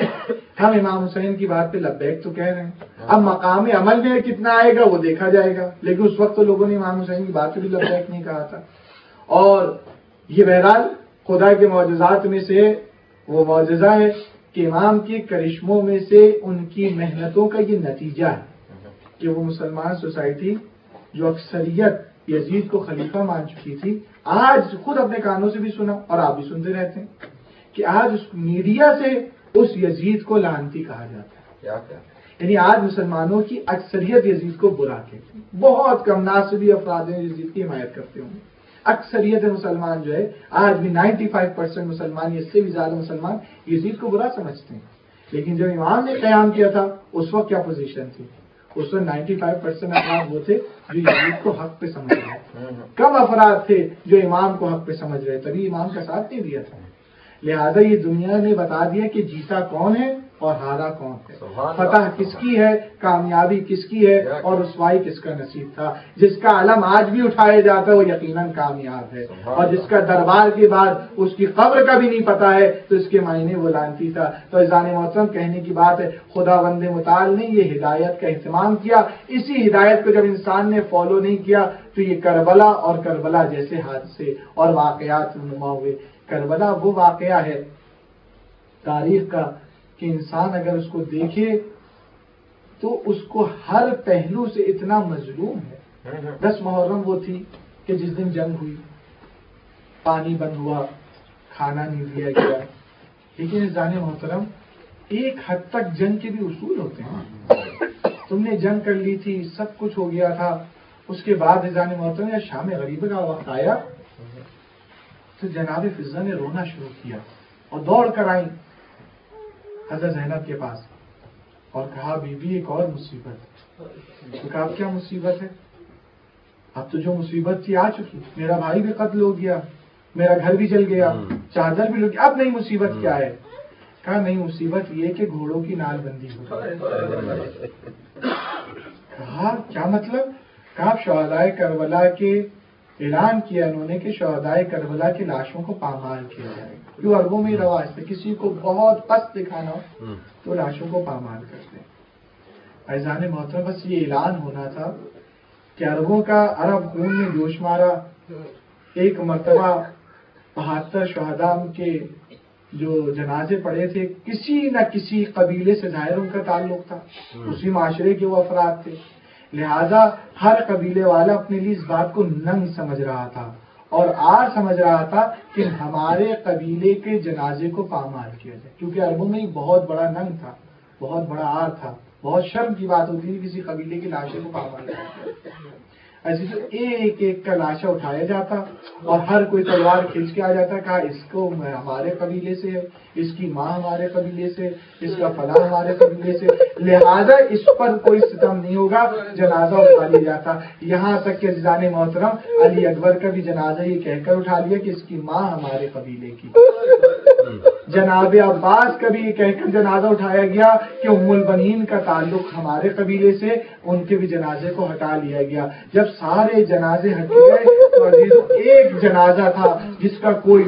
ہم امام حسین کی بات پہ لبیک تو کہہ رہے ہیں. اب مقام عمل میں کتنا آئے گا وہ دیکھا جائے گا، لیکن اس وقت تو لوگوں نے امام حسین کی بات پہ بھی لبیک نہیں کہا تھا. اور یہ بہرحال خدا کے معجزات میں سے وہ معجزہ ہے کہ امام کے کرشموں میں سے ان کی محنتوں کا یہ نتیجہ ہے کہ وہ مسلمان سوسائٹی جو اکثریت یزید کو خلیفہ مان چکی تھی، آج خود اپنے کانوں سے بھی سنا اور آپ بھی سنتے رہتے ہیں کہ آج اس میڈیا سے اس یزید کو لعنتی کہا جاتا ہے. یعنی آج مسلمانوں کی اکثریت یزید کو برا کہتی ہے. بہت کم ناصبی افراد ہیں یزید کی حمایت کرتے ہوں گے. اکثریت مسلمان جو ہے آج بھی نائنٹی فائیو پرسینٹ مسلمان، اس سے بھی زیادہ مسلمان یزید کو برا سمجھتے ہیں. لیکن جب امام نے قیام کیا تھا اس وقت کیا پوزیشن تھی؟ اس وقت نائنٹی فائیو پرسینٹ افراد وہ تھے جو یزید کو حق پہ سمجھ رہے، کم افراد تھے جو امام کو حق پہ سمجھ رہے، تبھی امام کا ساتھ نہیں دیا تھا. لہذا یہ دنیا نے بتا دیا کہ جیتا کون ہے اور ہارا کون ہے، فتح کس کی ہے، کامیابی کس کی ہے اور رسوائی کس کا نصیب تھا. جس کا علم آج بھی اٹھایا جاتا ہے وہ یقیناً کامیاب ہے، اور جس کا دربار کے بعد اس کی قبر کا بھی نہیں پتا ہے تو اس کے معنی وہ لعنتی تھا. تو عزیزان محترم کہنے کی بات ہے خدا بند متعال نے یہ ہدایت کا اہتمام کیا. اسی ہدایت کو جب انسان نے فالو نہیں کیا تو یہ کربلا اور کربلا جیسے حادثے اور واقعات نما ہوئے. کربلا وہ واقعہ ہے تاریخ کا کہ انسان اگر اس کو دیکھے تو اس کو ہر پہلو سے اتنا مظلوم ہے. دس محرم وہ تھی کہ جس دن جنگ ہوئی، پانی بند ہوا، کھانا نہیں دیا گیا. لیکن عزیزان محترم ایک حد تک جنگ کے بھی اصول ہوتے ہیں. تم نے جنگ کر لی تھی، سب کچھ ہو گیا تھا، اس کے بعد عزیزان محترم یا شام غریبہ کا وقت آیا تو جناب فضہ نے رونا شروع کیا اور دوڑ کر آئی حضرت زینب کے پاس اور کہا بی بی ایک اور مصیبت. تو کہا کیا مصیبت ہے؟ اب تو جو مصیبت تھی آ چکی، میرا بھائی بھی قتل ہو گیا، میرا گھر بھی جل گیا، چادر بھی لٹ گیا، اب نئی مصیبت کیا ہے؟ کہا نئی مصیبت یہ کہ گھوڑوں کی نال بندی ہو گئی۔ کہا کیا مطلب؟ کہا شہدائے کربلا کے اعلان کیا انہوں نے کہ شہدائے کربلا کی لاشوں کو پامال کیا جائے گا، جو عربوں میں رواج تھا، کسی کو بہت پست دکھانا ہو تو لاشوں کو پامال کرتے ہیں۔ عزیزان محترم، بس یہ اعلان ہونا تھا کہ عربوں کا عرب خون میں جوش مارا۔ ایک مرتبہ بہتر شہداء کے جو جنازے پڑے تھے، کسی نہ کسی قبیلے سے ظاہر ان کا تعلق تھا، اسی معاشرے کے وہ افراد تھے، لہذا ہر قبیلے والا اپنے لیے اس بات کو ننگ سمجھ رہا تھا اور آر سمجھ رہا تھا کہ ہمارے قبیلے کے جنازے کو پامال کیا جائے، کیونکہ عربوں میں بہت بڑا ننگ تھا، بہت بڑا آر تھا، بہت شرم کی بات ہوتی تھی کسی قبیلے کی لاشوں کو پامال کیا۔ ایسے تو ایک ایک کا لاشا اٹھایا جاتا اور ہر کوئی تلوار کھینچ کے آ جاتا، کہا اس کو ہمارے قبیلے سے ہے، اس کی ماں ہمارے قبیلے سے، اس کا فلاں ہمارے قبیلے سے، لہذا اس پر کوئی ستم نہیں ہوگا، جنازہ اٹھا لیا جاتا۔ یہاں تک کہ عزیزان محترم علی اکبر کا بھی جنازہ یہ کہہ کر اٹھا لیا کہ اس کی ماں ہمارے قبیلے کی۔ جناب عباس کا بھی یہ کہہ کر جنازہ اٹھایا گیا کہ ام البنین کا تعلق ہمارے قبیلے سے، ان کے بھی جنازے کو ہٹا لیا گیا۔ جب سارے جنازے ہٹ گئے تو ایک جنازہ تھا جس کا کوئی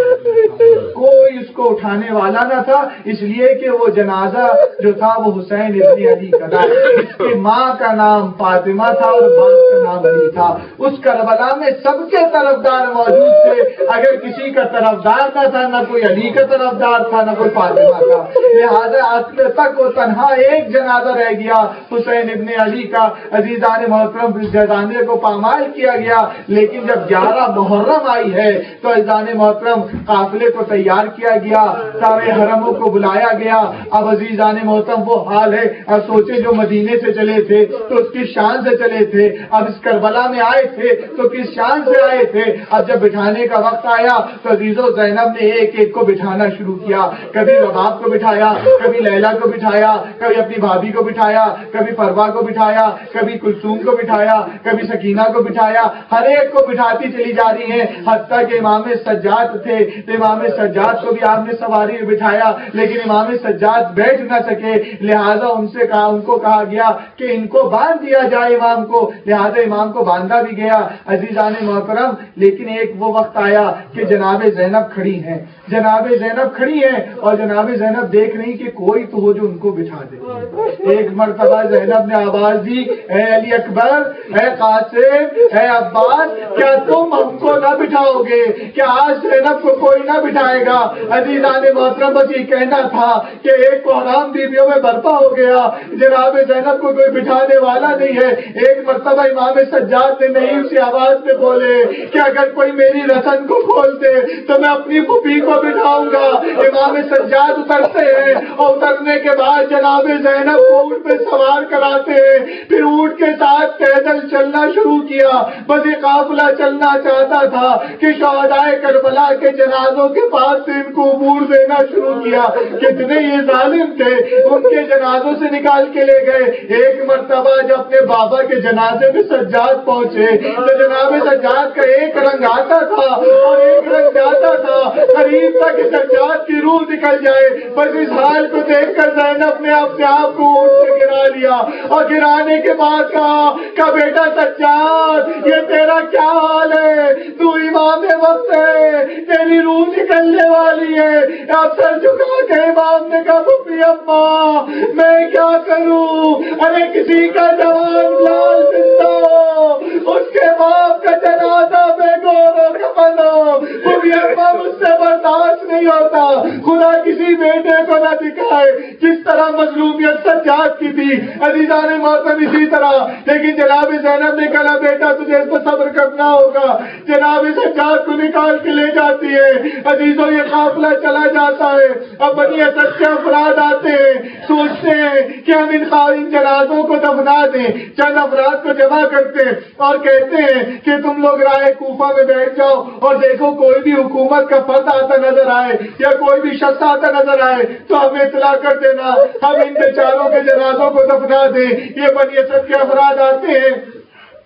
کوئی اس کو اٹھانے والا نہ تھا، اس لیے کہ وہ جنازہ جو تھا وہ حسین ابن علی کا تھا، اس کی ماں کا نام فاطمہ تھا اور باپ کا نام علی تھا۔ اس کربلا میں سب کے طرفدار موجود تھے، اگر کسی کا طرفدار نہ تھا، نہ کوئی علی کا طرفدار تھا، نہ کوئی فاطمہ تھا، لہذا آخر تک وہ تنہا ایک جنازہ رہ گیا حسین ابن علی کا۔ عزیزان محترم، اس جنازے کو پامال کیا گیا، لیکن جب گیارہ محرم آئی ہے تو عزیزان محترم قافلے کو تیار کیا گیا، سارے حرموں کو بلایا گیا۔ اب عزیزان محترم وہ حال ہے، اب سوچے جو مدینے سے چلے تھے تو اس کی شان سے چلے تھے، اب اس کربلا میں آئے تھے تو کس شان سے آئے تھے۔ اب جب بٹھانے کا وقت آیا تو عزیزو زینب نے ایک ایک کو بٹھانا شروع کیا، کبھی رباب کو بٹھایا، کبھی لیلا کو بٹھایا، کبھی اپنی بھابھی کو بٹھایا، کبھی پروا کو بٹھایا، کبھی کلثوم کو بٹھایا، کبھی سکینہ کو بٹھایا، ہر ایک کو بٹھاتی چلی جا رہی ہیں، حتیٰ کہ امام سجاد تھے، امام سجاد کو بھی آپ نے سواری میں بٹھایا، لیکن امام سجاد بیٹھ نہ سکے، لہذا ان سے کہا ان کو کہا گیا کہ ان کو باندھ دیا جائے امام کو، لہذا امام کو باندھا بھی گیا۔ عزیزان محترم، لیکن ایک وہ وقت آیا کہ جناب زینب کھڑی ہیں، جناب زینب کھڑی ہیں اور جناب زینب دیکھ رہی کہ کوئی تو ہو جو ان کو بٹھا دے۔ ایک مرتبہ زینب نے آواز دی، اے علی اکبر، اے قاسم، اے عباس، کیا تم ہم کو نہ بٹھاؤ گے؟ کیا آج زینب کو کوئی نہ بٹھائے گا؟ عزیزان محترم، بس یہ کہنا تھا کہ ایک کو حرام بیویوں میں برپا ہو گیا، جناب زینب کو کوئی بٹھانے والا نہیں ہے۔ ایک مرتبہ امام سجاد نے نہیں اسی آواز میں بولے کہ اگر کوئی میری رسن کو کھول دے تو میں اپنی پھوپھی کو بٹھاؤں گا۔ امام سجاد اترتے ہیں اور اترنے کے بعد جناب زینب کو اونٹ پہ سوار کراتے ہیں، پھر اونٹ کے ساتھ پیدل چلنا شروع کیا۔ بس یہ قافلہ چلنا چاہتا تھا کہ شہدائے کربلا کے جنازوں کے پاس سے ان کو عبور دینا شروع کیا۔ کتنے یہ ظالم تھے، ان کے جنازوں سے نکال کے لے گئے۔ ایک مرتبہ جب اپنے بابا کے جنازے میں سجاد پہنچے تو جناب سجاد کا ایک رنگ آتا تھا اور ایک رنگ جاتا تھا، قریب تک کہ سجاد کی روح نکل جائے۔ بس اس حال کو دیکھ کر زینب نے اپنے آپ کو اونٹ سے گرا لیا اور گرانے کے بعد کہا کہ بیٹا سجاد، یہ تیرا کیا حال ہے؟ تو امام وقت ہے، تیری روح نکلنے والی ہے۔ اب سر جھکا کے امام نے کہا پھوپھی اماں میں کیا کروں؟ ارے کسی کا جوان لال زندہ ہو، اس کے باپ کا جنازہ بے گور اور کفن ہو، پھوپھی اماں مجھ سے برداشت نہیں ہوتا۔ خدا کسی بیٹے کو نہ دکھائے جس طرح مظلومیت سجاد کی تھی۔ عزیزان محترم اسی طرح، لیکن جناب زینب نے کہا بیٹا تجھے اس پر صبر کرنا ہوگا۔ جناب سجاد کو نکال کے لے جاتی ہے۔ عزیزوں یہ قافلہ چلا جاتا ہے، اب بنی اسد کے افراد آتے ہیں، سوچتے ہیں کہ ہم ان جنازوں کو دفنا دیں، چند افراد کو جمع کرتے ہیں اور کہتے ہیں کہ تم لوگ رائے کوفہ میں بیٹھ جاؤ اور دیکھو کوئی بھی حکومت کا فرد آتا نظر آئے یا کوئی بھی شخص آتا نظر آئے تو ہمیں اطلاع کر دینا، ہم ان بیچاروں کے جنازوں کو دفنا دیں۔ یہ بنی اسد کے افراد آتے ہیں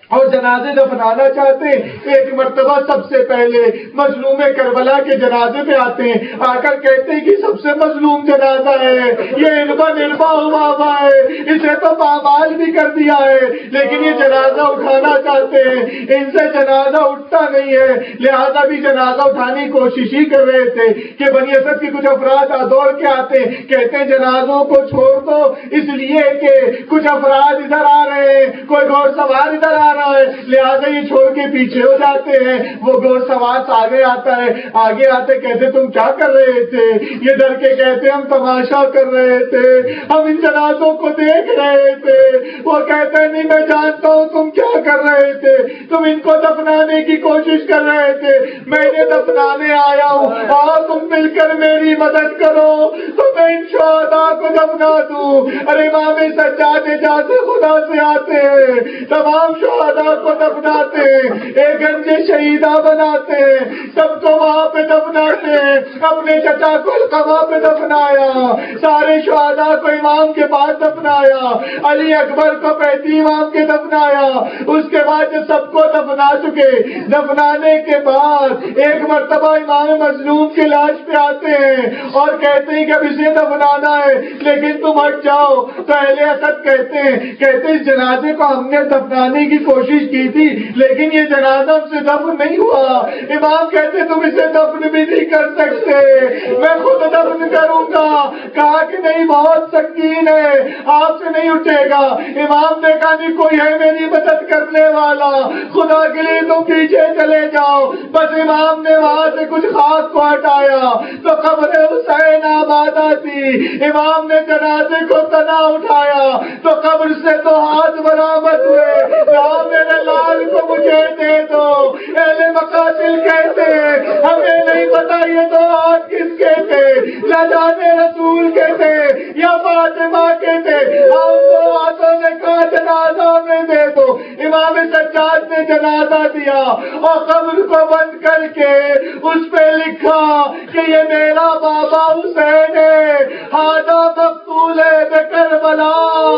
اور جنازے دفنانا چاہتے ہیں، ایک مرتبہ سب سے پہلے مظلوم کربلا کے جنازے پہ آتے ہیں، آ کر کہتے ہیں کہ سب سے مظلوم جنازہ ہے، یہ انبا نربا ہوا ہے، اسے تو پامال بھی کر دیا ہے، لیکن یہ جنازہ اٹھانا چاہتے ہیں، ان سے جنازہ اٹھتا نہیں ہے، لہذا بھی جنازہ اٹھانے کی کوشش ہی کر رہے تھے کہ بنی اسد کے کچھ افراد دوڑ کے آتے ہیں، کہتے ہیں جنازوں کو چھوڑ دو، اس لیے کہ کچھ افراد ادھر آ رہے ہیں، کوئی گھوڑ سوار ادھر آ رہا ہے، لہٰذا یہ چھوڑ کے پیچھے ہو جاتے ہیں۔ وہ گھوڑ سوار آگے آتا ہے، آگے آتے کہتے تم کیا کر رہے تھے؟ یہ ڈر کے کہتے ہم تماشا کر رہے تھے، ہم ان جنازوں کو دیکھ رہے تھے۔ وہ کہتے نہیں میں جانتا ہوں تم کیا کر رہے تھے، تم ان کو دفنانے کی کوشش کر رہے تھے، میں انہیں دفنانے آیا ہوں، آؤ تم مل کر میری مدد کرو تو میں ان شہداء کو دفنا دوں۔ ارے امام سجاد جاتے خدا سے آتے ہیں، تمام شہداء کو دفناتے ہیں، ایک گنج شہیدہ بناتے ہیں، سب کو وہاں پہ دفناتے ہیں، اپنے چچا کو القما پہ دفنایا، سارے شہداء کو امام کے پاس دفنایا، علی اکبر کو پیتی امام کے دفنایا۔ اس کے بعد جب سب کو دفنا چکے، دفنانے کے بعد ایک مرتبہ امام مظلوم کی لاش پہ آتے ہیں اور کہتے ہیں کہ اب اسے دفنانا ہے لیکن تم ہٹ جاؤ۔ تو اہل اسد کہتے ہیں کہتے اس جنازے کو ہم نے دفنانے کی کوشش کی تھی لیکن یہ جنازہ ہم سے دفن نہیں ہوا۔ امام کہتے تم اسے دفن بھی نہیں کر سکتے، میں خود دفن کروں گا۔ کہا کہ نہیں بہت سنگین ہے، آپ سے نہیں اٹھے گا۔ امام نے کہا نہیں کوئی ہے میری مدد کرنے والا، خدا کے لیے تم پیچھے چلے جاؤ۔ بس امام نے وہاں سے کچھ خاک کو ہٹایا تو قبر حسین آباد تھی۔ امام نے جنازے کو تنا اٹھایا تو قبر سے تو ہاتھ برآمد ہوئے، کہا میرے لال کو مجھے دے دو۔ اہل مقاتل کہتے ہمیں نہیں پتا یہ دو ہاتھ کس کے تھے، نہ جانے رسول کے تھے یا فاطمہ کے تھے، ہم دو ہاتھوں نے کہا جنازہ میں دے دو۔ امام سجاد نے جنازہ دیا اور قبر کو بند کر کے اس پہ لکھا کہ یہ میرا بابا حسین ہے، ہاذا مقتول ہے کربلا،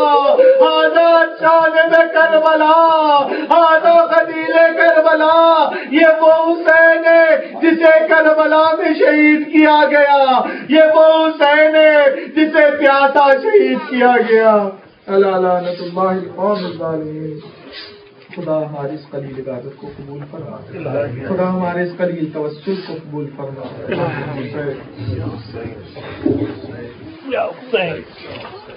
ہاذا شان ہے کربلا، ہاذا قتیل کربلا، یہ وہ حسین ہے جسے کربلا میں شہید کیا گیا، یہ وہ حسین ہے جسے پیاسا شہید کیا گیا۔ اللہ لعنت اللہ القوم الظالمین۔ خدا ہمارے اس قلیل عبادت کو قبول فرما، خدا ہمارے اس قلیل توسل کو قبول فرما۔